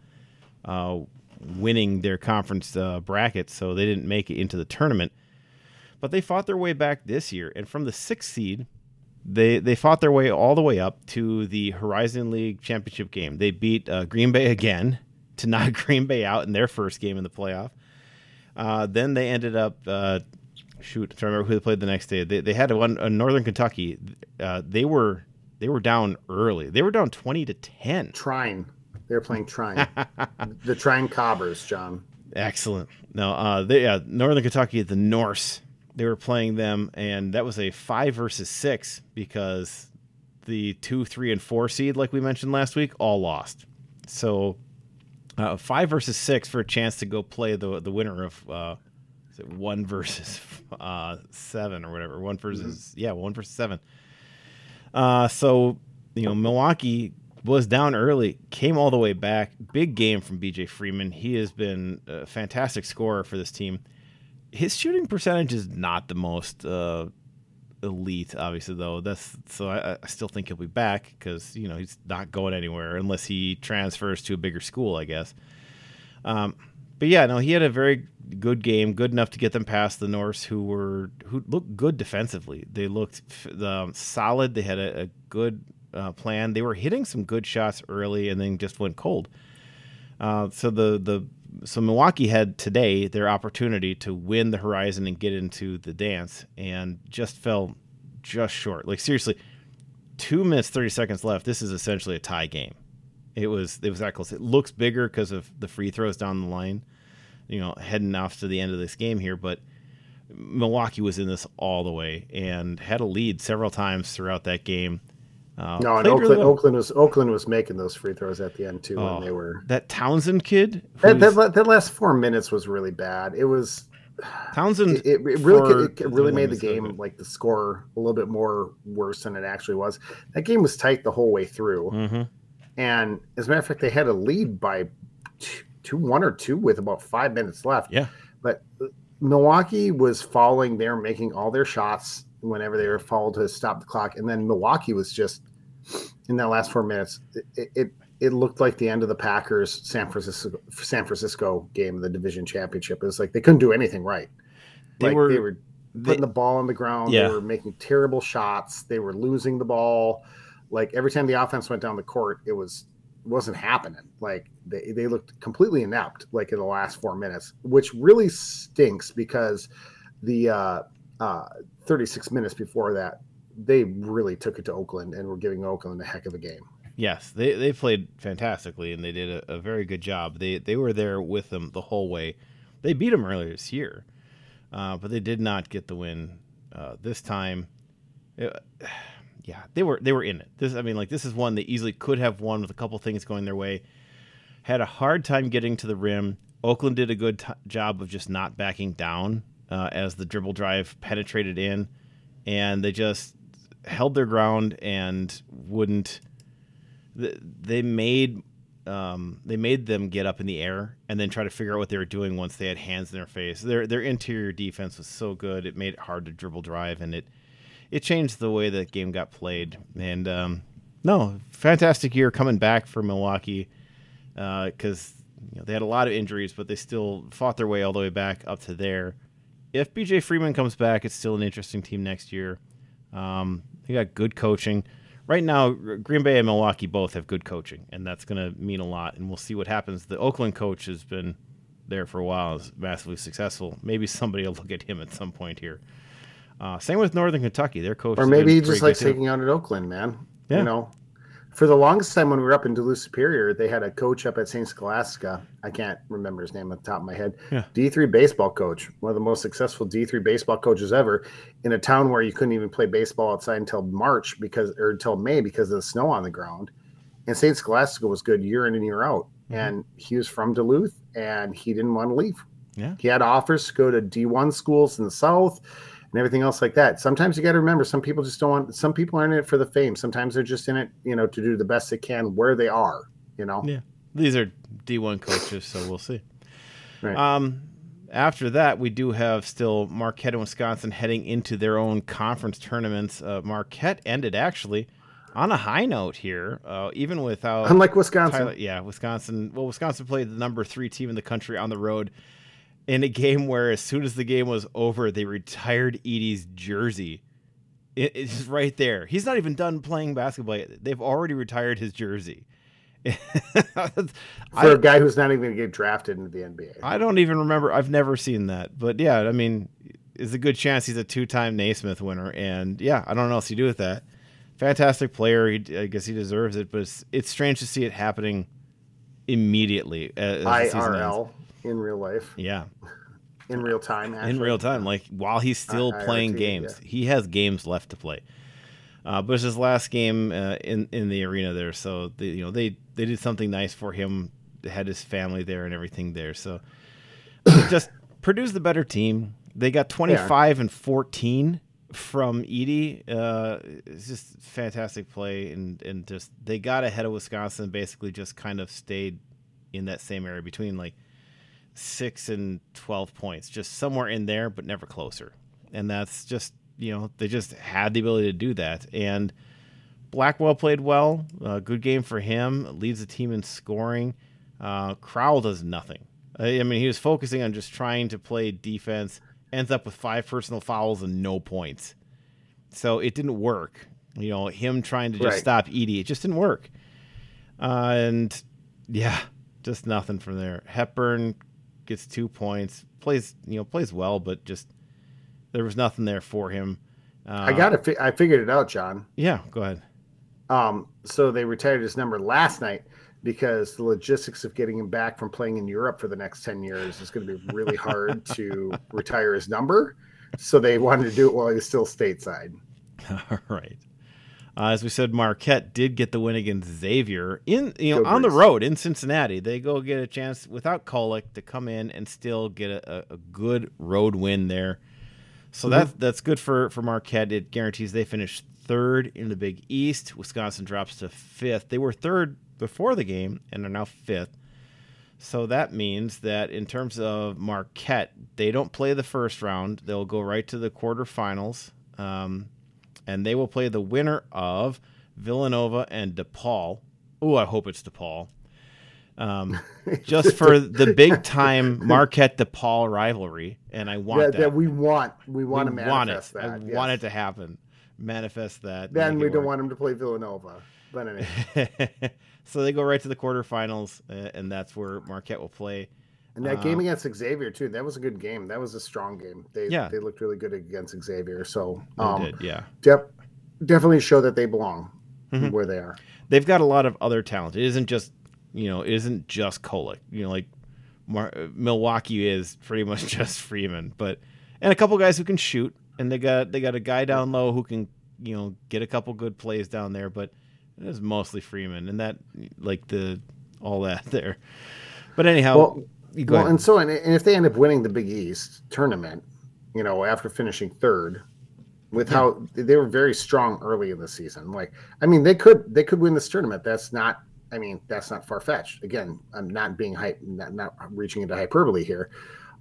winning their conference bracket, so they didn't make it into the tournament. But they fought their way back this year, and from the 6th seed, they fought their way all the way up to the Horizon League championship game. They beat Green Bay again to knock Green Bay out in their first game in the playoff. Then they ended up, I'm trying to remember who they played the next day. They had a Northern Kentucky. They were down early. They were down 20-10. Trine. They were playing Trine. The Trine Cobbers, John. Excellent. No, Northern Kentucky, the Norse. They were playing them, and that was a 5 versus 6 because the 2, 3, and 4 seed, like we mentioned last week, all lost. So 5 versus 6 for a chance to go play the winner of 1 versus 7 or whatever. 1 versus 7. So Milwaukee was down early, came all the way back. Big game from B.J. Freeman. He has been a fantastic scorer for this team. His shooting percentage is not the most elite, obviously, though. I still think he'll be back because he's not going anywhere unless he transfers to a bigger school, I guess. But yeah, no, he had a very good game, good enough to get them past the Norse, who looked good defensively. They looked solid. They had a good plan. They were hitting some good shots early and then just went cold. So Milwaukee had today their opportunity to win the Horizon and get into the dance and just fell just short. Like seriously, 2 minutes, 30 seconds left. This is essentially a tie game. It was that close. It looks bigger because of the free throws down the line, heading off to the end of this game here. But Milwaukee was in this all the way and had a lead several times throughout that game. No, and Oakland was making those free throws at the end too when they were that Townsend kid. That last 4 minutes was really bad. It was Townsend. It really made the game like the score a little bit more worse than it actually was. That game was tight the whole way through, and as a matter of fact, they had a lead by 1 or 2 with about 5 minutes left. Yeah, but Milwaukee was falling. They were making all their shots whenever they were fouled to stop the clock, and then Milwaukee was just in that last 4 minutes. It looked like the end of the Packers San Francisco game of the division championship. It was like they couldn't do anything right. They were putting the ball on the ground. Yeah. They were making terrible shots. They were losing the ball. Like every time the offense went down the court, it wasn't happening. Like they looked completely inept. Like in the last 4 minutes, which really stinks because the 36 minutes before that, they really took it to Oakland and were giving Oakland a heck of a game. Yes, they played fantastically, and they did a very good job. They were there with them the whole way. They beat them earlier this year, but they did not get the win this time. They were in it. This is one they easily could have won with a couple things going their way. Had a hard time getting to the rim. Oakland did a good job of just not backing down as the dribble drive penetrated in, and they just held their ground and wouldn't. They made them get up in the air and then try to figure out what they were doing once they had hands in their face. Their interior defense was so good, it made it hard to dribble drive, and it changed the way that game got played. And fantastic year coming back for Milwaukee because they had a lot of injuries, but they still fought their way all the way back up to there. If BJ Freeman comes back, it's still an interesting team next year. They got good coaching. Right now, Green Bay and Milwaukee both have good coaching, and that's going to mean a lot, and we'll see what happens. The Oakland coach has been there for a while, is massively successful. Maybe somebody will look at him at some point here. Same with Northern Kentucky. Their coach, or maybe he just likes hanging out at Oakland, man. Yeah. For the longest time when we were up in Duluth Superior, they had a coach up at St. Scholastica. I can't remember his name off the top of my head. Yeah. D3 baseball coach, one of the most successful D3 baseball coaches ever, in a town where you couldn't even play baseball outside until until May because of the snow on the ground. And St. Scholastica was good year in and year out. Mm-hmm. And he was from Duluth, and he didn't want to leave. Yeah. He had offers to go to D1 schools in the South and everything else like that. Sometimes you got to remember, some people just don't want. Some people aren't in it for the fame. Sometimes they're just in it, to do the best they can where they are. Yeah, these are D1 coaches, so we'll see. Right. After that, we do have still Marquette and Wisconsin heading into their own conference tournaments. Marquette ended actually on a high note here, even without, unlike Wisconsin. Wisconsin. Well, Wisconsin played the number 3 team in the country on the road in a game where, as soon as the game was over, they retired Edey's jersey. It's just right there. He's not even done playing basketball yet. They've already retired his jersey. For a guy who's not even going to get drafted into the NBA. I don't even remember. I've never seen that. But, yeah, there's a good chance he's a 2-time Naismith winner. And, yeah, I don't know what else you do with that. Fantastic player. I guess he deserves it. But it's strange to see it happening immediately. As IRL. In real life. Yeah. In real time, actually. In real time. Like, while he's still playing games. Yeah. He has games left to play. But it's his last game in the arena there. So, they did something nice for him. They had his family there and everything there. So, just produced the better team. They got 25 and 14 from Edey. It's just fantastic play. And just they got ahead of Wisconsin, basically just kind of stayed in that same area between, like, 6 and 12 points, just somewhere in there, but never closer. And that's just, they just had the ability to do that. And Blackwell played well. Good game for him. Leads the team in scoring. Crowell does nothing. He was focusing on just trying to play defense. Ends up with 5 personal fouls and no points. So it didn't work. Him trying to just stop Edey, it just didn't work. And yeah, just nothing from there. Hepburn gets 2 points, plays well, but just there was nothing there for him. I figured it out, John. Yeah, go ahead. So they retired his number last night because the logistics of getting him back from playing in Europe for the next 10 years is going to be really hard to retire his number. So they wanted to do it while he was still stateside. All right. As we said, Marquette did get the win against Xavier Go on the Bruce. road in Cincinnati. They go get a chance without Kolek to come in and still get a good road win there. So that's good for Marquette. It guarantees they finish third in the Big East. Wisconsin drops to fifth. They were third before the game and are now fifth. So that means that in terms of Marquette, they don't play the first round. They'll go right to the quarterfinals. And they will play the winner of Villanova and DePaul. Oh, I hope it's DePaul. Just for the big time Marquette DePaul rivalry, and I want that. We want to manifest that. I want it to happen. Manifest that. Then we don't want them to play Villanova. But anyway. So they go right to the quarterfinals, and that's where Marquette will play. And that game against Xavier too, that was a good game. That was a strong game. They looked really good against Xavier. So they did, yeah. Definitely show that they belong where they are. They've got a lot of other talent. It isn't just Kolek. Like Milwaukee is pretty much just Freeman, and a couple guys who can shoot, and they got a guy down low who can get a couple good plays down there, but it is mostly Freeman and that all that there. But anyhow. And if they end up winning the Big East tournament, after finishing third, with how they were very strong early in the season, they could win this tournament. That's not far fetched. Again, I'm not being not reaching into hyperbole here.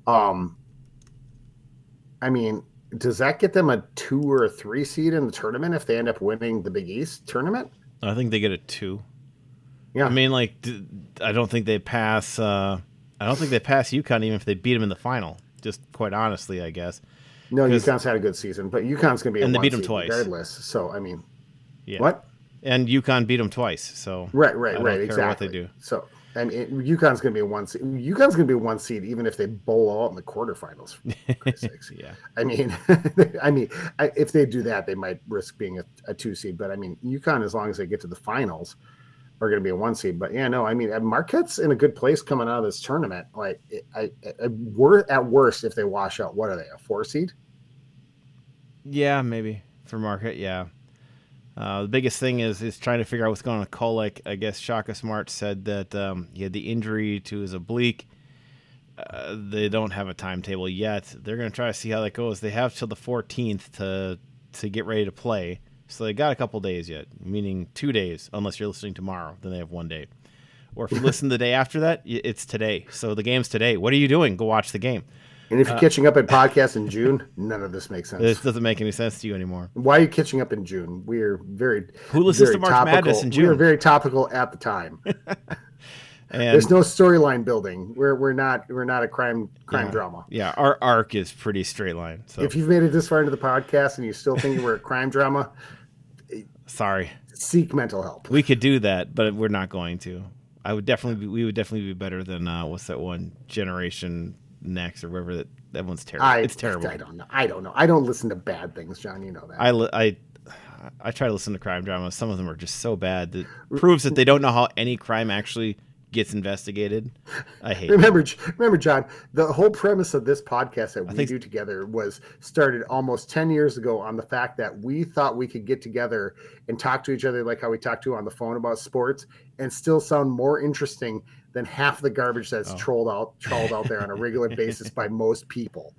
Does that get them a 2 or a 3 seed in the tournament if they end up winning the Big East tournament? I think they get a 2. Yeah, I don't think they pass. I don't think they pass UConn even if they beat them in the final. Just quite honestly, I guess. No, UConn's had a good season, but UConn's going to be and a they beat them twice regardless. So yeah. What? And UConn beat them twice. So right, exactly. Exactly. What they do. So UConn's going to be a 1 seed. UConn's going to be a 1 seed even if they bowl out in the quarterfinals. For Christ's sakes. Yeah. If they do that, they might risk being a 2 seed. But UConn, as long as they get to the finals, are going to be a 1 seed. But Marquette's in a good place coming out of this tournament. We're at worst if they wash out. What are they, a 4 seed? Yeah, maybe for Marquette. Yeah. The biggest thing is trying to figure out what's going on with Kolek. I guess Shaka Smart said that he had the injury to his oblique. They don't have a timetable yet. They're going to try to see how that goes. They have till the 14th to get ready to play. So they got a couple days yet, meaning 2 days, unless you're listening tomorrow. Then they have 1 day. Or if you listen the day after that, it's today. So the game's today. What are you doing? Go watch the game. And if you're catching up at podcasts in June, none of this makes sense. This doesn't make any sense to you anymore. Why are you catching up in June? We are Who listens to March Madness in June? We are very topical at the time. And there's no storyline building. We're not a crime drama. Yeah, our arc is pretty straight line. So if you've made it this far into the podcast and you still think we're a crime drama, sorry. Seek mental help. We could do that, but we're not going to. We would definitely be better than what's that one, Generation Next or whatever that one's terrible. It's terrible. I don't know. I don't listen to bad things, John. You know that. I try to listen to crime dramas. Some of them are just so bad that proves that they don't know how any crime actually gets investigated. I hate remember, John, the whole premise of this podcast that we do together was started almost 10 years ago on the fact that we thought we could get together and talk to each other like how we talk to on the phone about sports and still sound more interesting than half the garbage that's trolled out there on a regular basis by most people.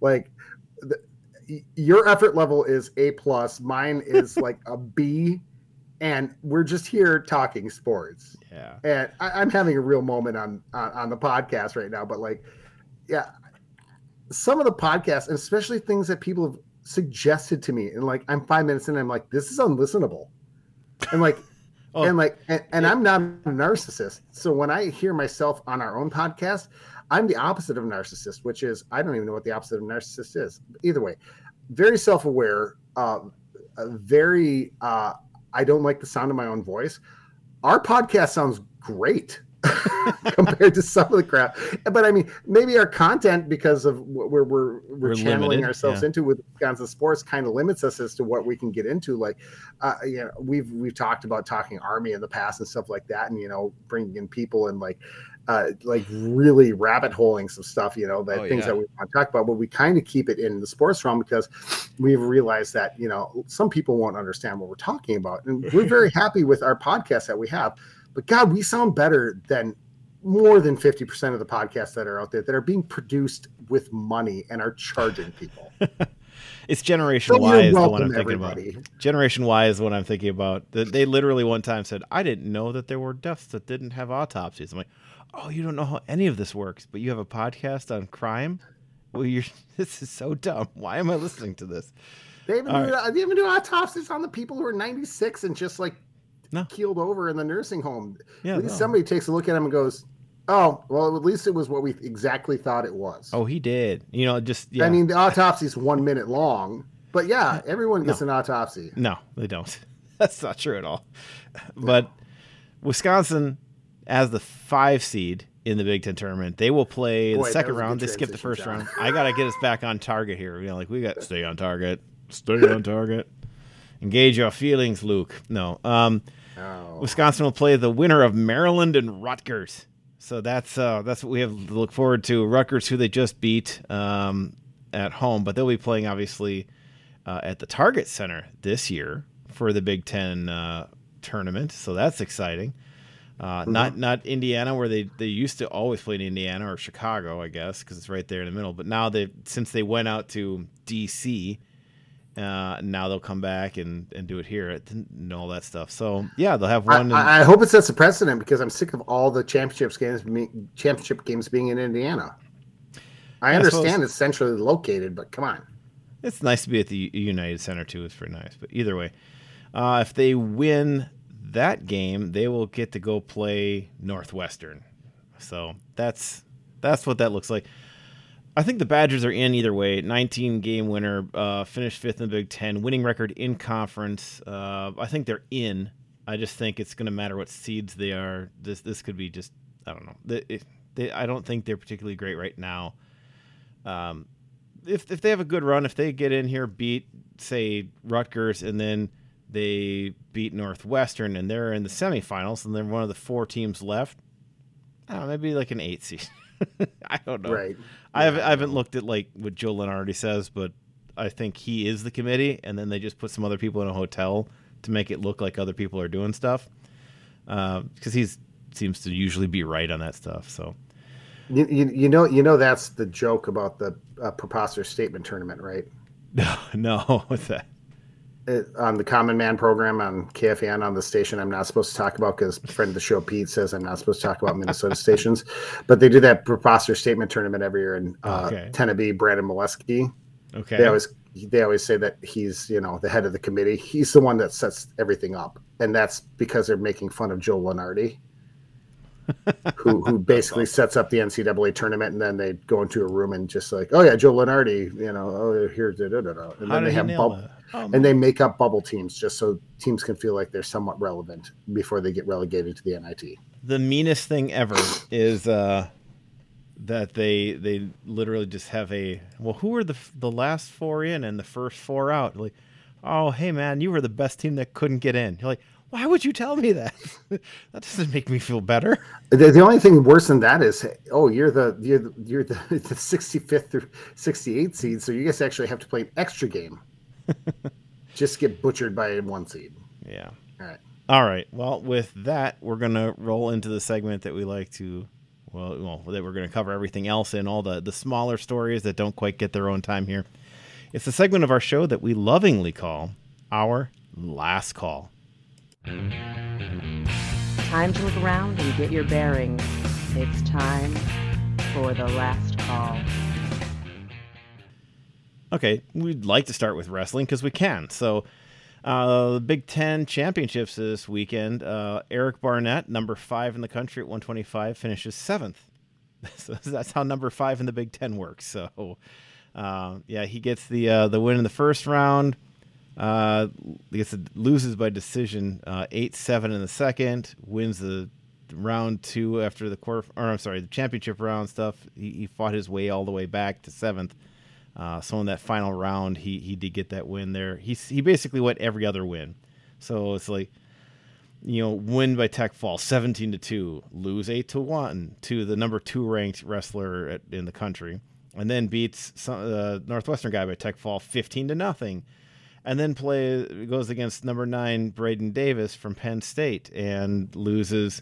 Your effort level is A+, mine is like a B, and we're just here talking sports. Yeah. And I'm having a real moment on the podcast right now, but some of the podcasts, and especially things that people have suggested to me, and I'm 5 minutes in, and I'm like, this is unlistenable. And and I'm not a narcissist. So when I hear myself on our own podcast, I'm the opposite of a narcissist, which is, I don't even know what the opposite of a narcissist is. Either way, very self-aware, I don't like the sound of my own voice. Our podcast sounds great compared to some of the crap. But maybe our content, because of what we're channeling limited, ourselves into with Wisconsin sports, kind of limits us as to what we can get into. We've talked about talking Army in the past and stuff like that, and bringing in people and like really rabbit holing some stuff, that things that we want to talk about, but we kind of keep it in the sports realm because we've realized that, some people won't understand what we're talking about. And we're very happy with our podcast that we have, but God, we sound better than more than 50% of the podcasts that are out there that are being produced with money and are charging people. It's Generation Y is the one I'm thinking about. Generation Y is what I'm thinking about. They literally one time said, I didn't know that there were deaths that didn't have autopsies. I'm like, oh, you don't know how any of this works, but you have a podcast on crime? Well, this is so dumb. Why am I listening to this? They even do autopsies on the people who are 96 and just keeled over in the nursing home. Yeah, at least somebody takes a look at them and goes, oh, well, at least it was what we exactly thought it was. Oh, he did. I mean, the autopsy is 1 minute long, but yeah, everyone gets an autopsy. No, they don't. That's not true at all. But Wisconsin, as the 5 seed in the Big Ten tournament, they will play the second round. They skipped the first round. I got to get us back on target here. We got to stay on target. Stay on target. Engage your feelings, Luke. No. Wisconsin will play the winner of Maryland and Rutgers. So that's what we have to look forward to. Rutgers, who they just beat at home, but they'll be playing obviously at the Target Center this year for the Big Ten tournament. So that's exciting. Not Indiana, where they used to always play in Indiana or Chicago, I guess, because it's right there in the middle. But now since they went out to D.C., now they'll come back and do it here and all that stuff. So yeah, they'll have one. I hope it sets a precedent because I'm sick of all the championship games being in Indiana. I understand it's centrally located, but come on. It's nice to be at the United Center too. It's pretty nice. But either way, if they win that game, they will get to go play Northwestern. So that's what that looks like. I think the Badgers are in either way. 19-game winner, finished 5th in the Big Ten, winning record in conference. I think they're in. I just think it's going to matter what seeds they are. This could be just, I don't know. I don't think they're particularly great right now. If they have a good run, if they get in here, beat, say, Rutgers, and then they beat Northwestern, and they're in the semifinals, and they're one of the 4 teams left, I don't know, maybe like an 8 seed. I don't know. Right. I haven't looked at what Joe Lunardi says, but I think he is the committee, and then they just put some other people in a hotel to make it look like other people are doing stuff. Because he seems to usually be right on that stuff. So, you know that's the joke about the preposterous statement tournament, right? No, what's that? On the Common Man program on KFAN on the station I'm not supposed to talk about because friend of the show Pete says I'm not supposed to talk about Minnesota stations, but they do that preposterous statement tournament every year in Tennessee. Brandon Molesky. Okay. They always say that he's the head of the committee. He's the one that sets everything up, and that's because they're making fun of Joe Lunardi, who basically sets up the NCAA tournament, and then they go into a room and just like, oh yeah, Joe Lunardi, here's and then they have and they make up bubble teams just so teams can feel like they're somewhat relevant before they get relegated to the NIT. The meanest thing ever is that they literally just have who were the last 4 in and the first 4 out? Like, oh hey man, you were the best team that couldn't get in. You're like, why would you tell me that? That doesn't make me feel better. The only thing worse than that is, you're the 65th through 68th seed, so you guys actually have to play an extra game. Just get butchered by 1 seed. Yeah. All right. Well, with that, we're gonna roll into the segment that we like to. That we're gonna cover everything else in, all the smaller stories that don't quite get their own time here. It's the segment of our show that we lovingly call our last call. Time to look around and get your bearings. It's time for the last call. Okay, we'd like to start with wrestling because we can. So, the Big Ten championships this weekend. Eric Barnett, number 5 in the country at 125, finishes 7th. So that's how number 5 in the Big Ten works. So, he gets the win in the first round. Loses by decision 8-7 in the second. Wins the round 2 after the championship round stuff. He fought his way all the way back to 7th. So in that final round, he did get that win there. He basically went every other win. So it's like win by tech fall 17-2, lose 8-1 to the number 2 ranked wrestler in the country, and then beats the Northwestern guy by tech fall 15-0, and then goes against number 9 Braden Davis from Penn State and loses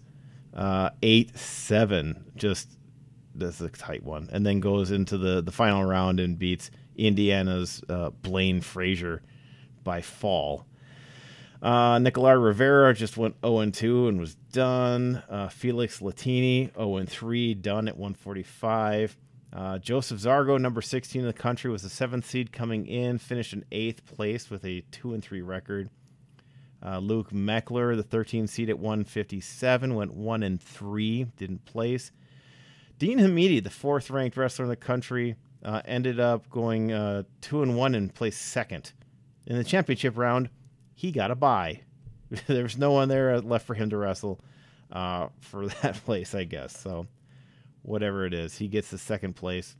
8-7. Just that's a tight one, and then goes into the final round and beats Indiana's Blaine Frazier by fall. Nicolai Rivera just went 0-2 and was done. Felix Latini 0-3, done at 145. Joseph Zargo, number 16 in the country, was the 7th seed coming in, finished in 8th place with a 2-3 record. Luke Meckler, the 13th seed at 157, went 1-3, didn't place. Dean Hamidi, the 4th ranked wrestler in the country, ended up going 2-1 and placed 2nd. In the championship round, he got a bye. There was no one there left for him to wrestle for that place, I guess. So whatever it is, he gets the 2nd place.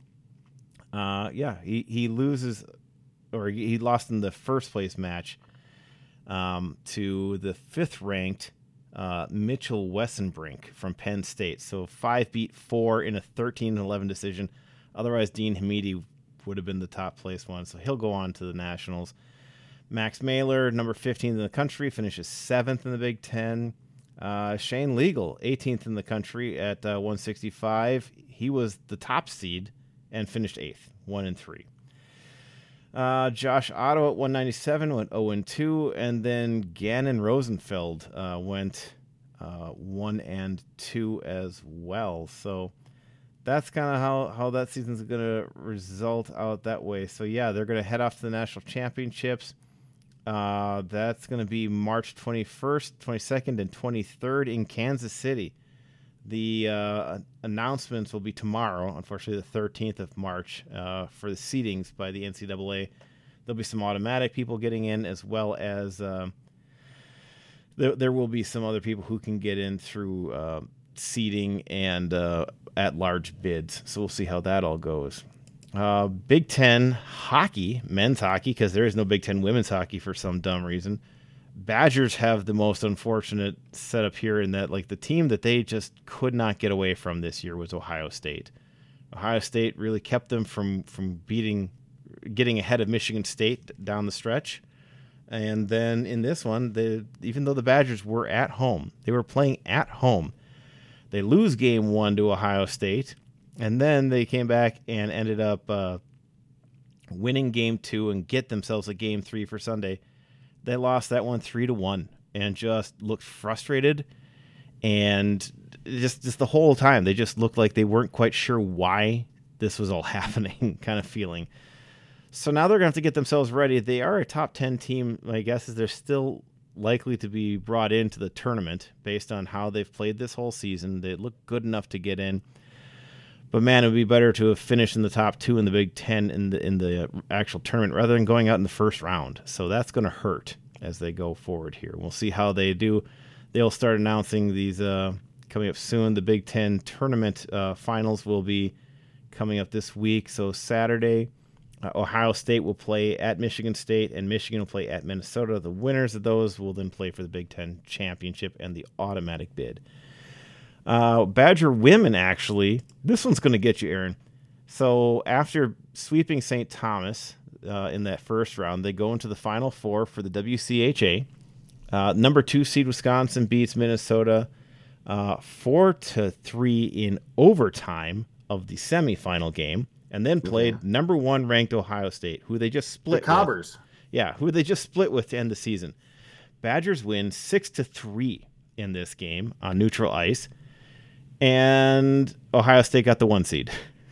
He loses, or he lost in the 1st place match to the 5th ranked Mitchell Wessenbrink from Penn State. So 5 beat 4 in a 13-11 decision. Otherwise, Dean Hamidi would have been the top place one. So he'll go on to the Nationals. Max Mailer, number 15 in the country, finishes 7th in the Big Ten. Shane Legal, 18th in the country at 165. He was the top seed and finished 8th, 1-3. Josh Otto at 197 went 0-2, and then Gannon Rosenfeld went 1-2 as well. So that's kind of how that season's going to result out that way. So yeah, they're going to head off to the national championships. That's going to be March 21st, 22nd, and 23rd in Kansas City. The announcements will be tomorrow, unfortunately the 13th of March, for the seedings by the NCAA. There'll be some automatic people getting in, as well as there will be some other people who can get in through seeding and at-large bids. So we'll see how that all goes. Big Ten hockey, men's hockey, because there is no Big Ten women's hockey for some dumb reason. Badgers have the most unfortunate setup here in that, like, the team that they just could not get away from this year was Ohio State. Ohio State really kept them from getting ahead of Michigan State down the stretch. And then in this one, even though the Badgers were at home, they were playing at home. They lose game 1 to Ohio State. And then they came back and ended up winning game 2 and get themselves a game 3 for Sunday. They lost that one 3-1 and just looked frustrated. And just the whole time, they just looked like they weren't quite sure why this was all happening, kind of feeling. So now they're going to have to get themselves ready. They are a top 10 team. My guess is they're still likely to be brought into the tournament based on how they've played this whole season. They look good enough to get in. But man, it would be better to have finished in the top 2 in the Big Ten in the actual tournament rather than going out in the first round. So that's going to hurt as they go forward here. We'll see how they do. They'll start announcing these coming up soon. The Big Ten tournament finals will be coming up this week. So Saturday, Ohio State will play at Michigan State, and Michigan will play at Minnesota. The winners of those will then play for the Big Ten championship and the automatic bid. Badger women, actually, this one's going to get you, Aaron. So after sweeping St. Thomas in that first round, they go into the Final Four for the WCHA. Number 2 seed Wisconsin beats Minnesota 4-3 in overtime of the semifinal game, and then played number 1 ranked Ohio State, who they just split. The Cobbers. Who they just split with to end the season. Badgers win 6-3 in this game on neutral ice. And Ohio State got the 1 seed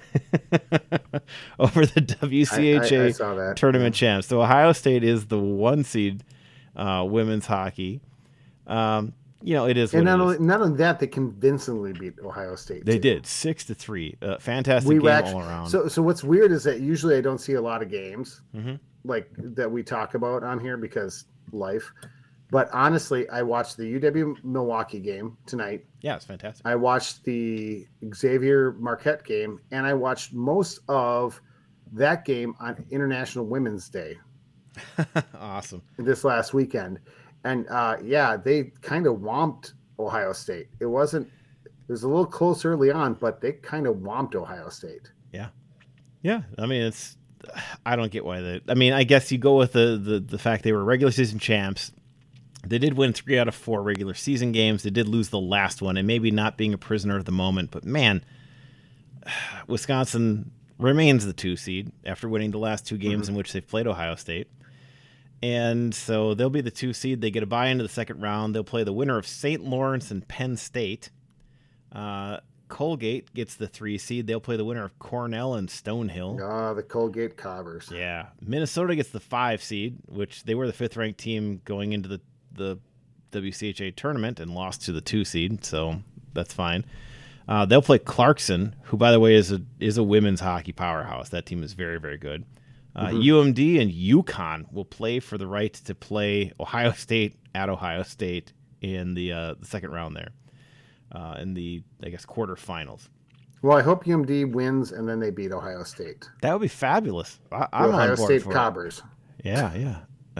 over the WCHA tournament champs. So Ohio State is the 1 seed women's hockey. It is. And not only that, they convincingly beat Ohio State. They did 6-3. Fantastic game all around. So what's weird is that usually I don't see a lot of games like that we talk about on here because life. But honestly, I watched the UW-Milwaukee game tonight. Yeah, it's fantastic. I watched the Xavier-Marquette game, and I watched most of that game on International Women's Day. Awesome. This last weekend. And they kind of whomped Ohio State. It was a little close early on, but they kind of whomped Ohio State. Yeah. I mean, I don't get why I guess you go with the fact they were regular season champs. They did win 3 out of 4 regular season games. They did lose the last one, and maybe not being a prisoner of the moment. But man, Wisconsin remains the 2 seed after winning the last 2 games in which they've played Ohio State. And so they'll be the 2 seed. They get a bye into the second round. They'll play the winner of St. Lawrence and Penn State. Colgate gets the 3 seed. They'll play the winner of Cornell and Stonehill. The Colgate Cobbers. Yeah. Minnesota gets the 5 seed, which they were the 5th ranked team going into the WCHA tournament and lost to the 2 seed. So that's fine. They'll play Clarkson, who, by the way, is a women's hockey powerhouse. That team is very, very good. UMD and UConn will play for the right to play Ohio State at Ohio State in the second round there, in the, I guess, quarterfinals. Well, I hope UMD wins and then they beat Ohio State. That would be fabulous. I'm Ohio on board State for Cobbers. Yeah.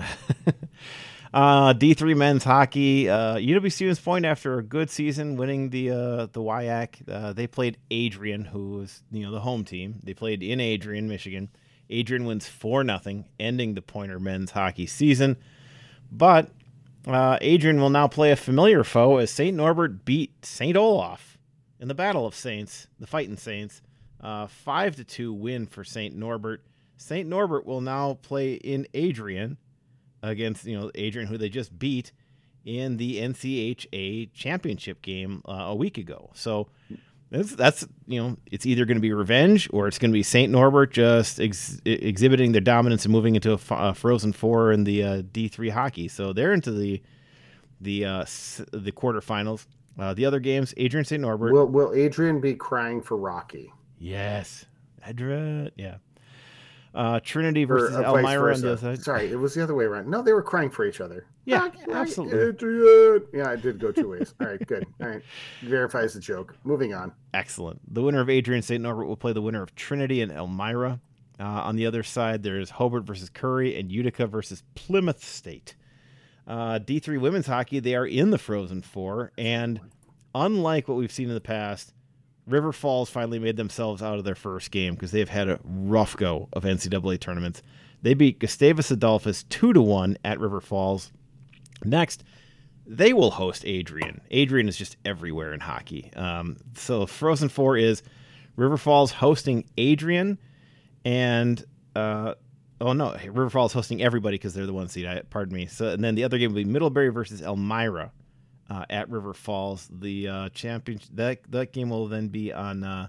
D3 men's hockey. UW Stevens Point, after a good season winning the WIAC, they played Adrian, who was the home team. They played in Adrian, Michigan. Adrian wins 4-0, ending the Pointer men's hockey season. But Adrian will now play a familiar foe as St. Norbert beat St. Olaf in the Battle of Saints, the Fighting Saints. 5-2 win for St. Norbert. St. Norbert will now play in Adrian against Adrian, who they just beat in the NCHA championship game a week ago. So that's it's either going to be revenge or it's going to be St. Norbert just exhibiting their dominance and moving into a Frozen Four in the D3 hockey. So they're into the quarterfinals. The other games, Adrian, St. Norbert. Will Adrian be crying for Rocky? Yes, Adrian. Yeah. Trinity versus Elmira on the other side. Sorry, it was the other way around. No, they were crying for each other. Yeah, absolutely. Adrian. Yeah, I did go 2 ways. All right, good. All right, verifies the joke. Moving on. Excellent. The winner of Adrian St. Norbert will play the winner of Trinity and Elmira. On the other side, there's Hobart versus Curry and Utica versus Plymouth State. D3 women's hockey, they are in the Frozen Four, and unlike what we've seen in the past, River Falls finally made themselves out of their first game because they've had a rough go of NCAA tournaments. They beat Gustavus Adolphus 2-1 at River Falls. Next, they will host Adrian. Adrian is just everywhere in hockey. So Frozen Four is River Falls hosting Adrian, and River Falls hosting everybody because they're the 1 seed. Pardon me. So, and then the other game will be Middlebury versus Elmira. At River Falls. The championship that game will then be on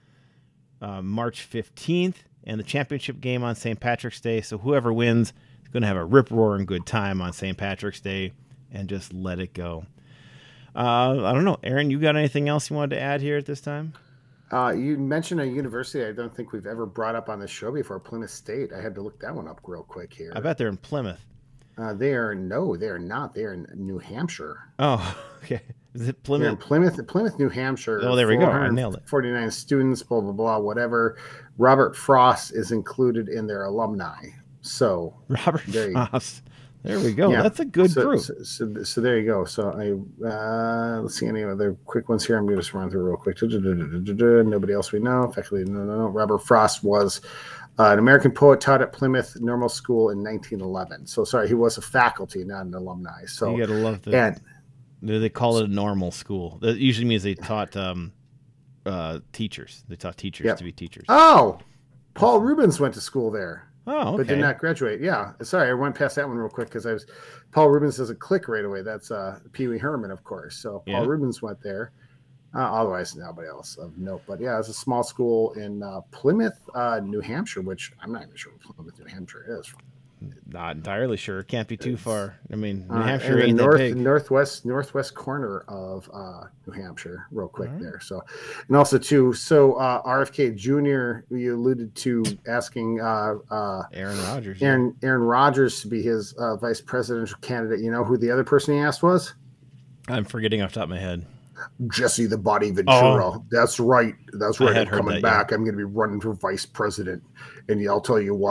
March 15th, and the championship game on St. Patrick's Day. So whoever wins is going to have a rip-roaring good time on St. Patrick's Day and just let it go. I don't know, Aaron, you got anything else you wanted to add here at this time? You mentioned a university I don't think we've ever brought up on this show before, Plymouth State. I had to look that one up real quick here. I bet they're in Plymouth. They are not. They're in New Hampshire. Oh, okay. Is it Plymouth? Plymouth, New Hampshire. Oh, there we go. I nailed it. 49 students, blah, blah, blah, whatever. Robert Frost is included in their alumni. So Robert Frost. There we go. Yeah. That's a good group. So there you go. So let's see any other quick ones here. I'm going to just run through real quick. Nobody else we know. Effectively, no. Robert Frost was an American poet, taught at Plymouth Normal School in 1911. So sorry, he was a faculty, not an alumni. So you gotta love that. They call it a normal school. That usually means they taught teachers. They taught teachers to be teachers. Oh, Paul Rubens went to school there. Oh, okay. But did not graduate. Yeah, sorry, I went past that one real quick because Paul Rubens doesn't click right away. That's Pee Wee Herman, of course. So Paul Rubens went there. Otherwise, nobody else of note. But yeah, it's a small school in Plymouth, New Hampshire, which I'm not even sure what Plymouth, New Hampshire is. Not entirely sure. It can't be too far. I mean, New Hampshire ain't that big. Northwest corner of New Hampshire, real quick there. So, and also too, so RFK Jr. You alluded to asking Aaron Rodgers. Aaron Rodgers to be his vice presidential candidate. You know who the other person he asked was? I'm forgetting off the top of my head. Jesse the Body Ventura. Oh, that's right. I'm coming back. Yeah. I'm going to be running for vice president. And I'll tell you what,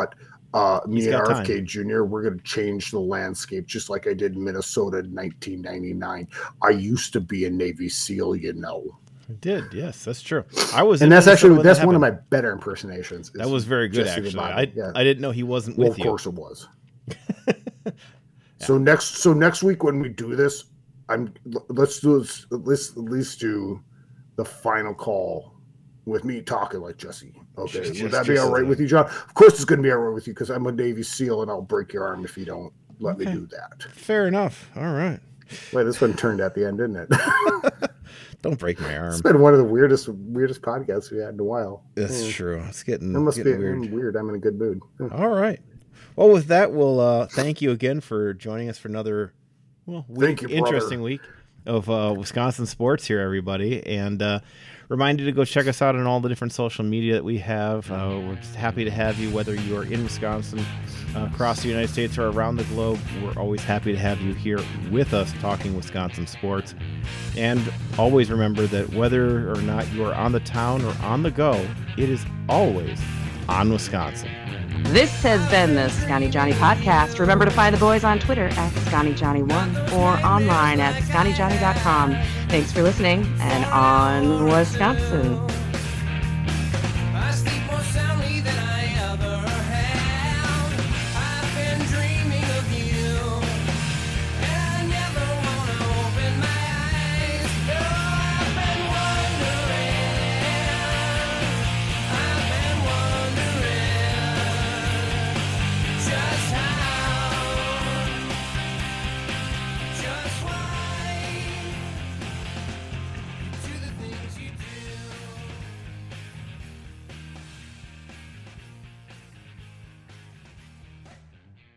Me and RFK Jr., we're going to change the landscape just like I did in Minnesota in 1999. I used to be a Navy SEAL, you know. I did, yes, that's true. I was, and that's actually one of my better impersonations. That was very good, Jesse actually. I didn't know he wasn't with you. Well, of course it was. Yeah. So next week when we do this, let's at least do the final call with me talking like Jesse. Okay, would that be all right with you, John? Of course, it's going to be all right with you because I'm a Navy SEAL and I'll break your arm if you don't let me do that. Fair enough. All right. Wait, this one turned at the end, didn't it? Don't break my arm. It's been one of the weirdest podcasts we had in a while. That's true. It's getting. It must getting be weird. I'm in a good mood. All right. Well, with that, we'll thank you again for joining us for another interesting week of Wisconsin sports here, everybody. And remind you to go check us out on all the different social media that we have. We're just happy to have you, whether you are in Wisconsin, across the United States, or around the globe. We're always happy to have you here with us talking Wisconsin sports. And always remember that whether or not you are on the town or on the go, it is always on Wisconsin. This has been the Scotty Johnny Podcast. Remember to find the boys on Twitter at ScottyJohnny1 or online at ScottyJohnny.com. Thanks for listening, and on Wisconsin.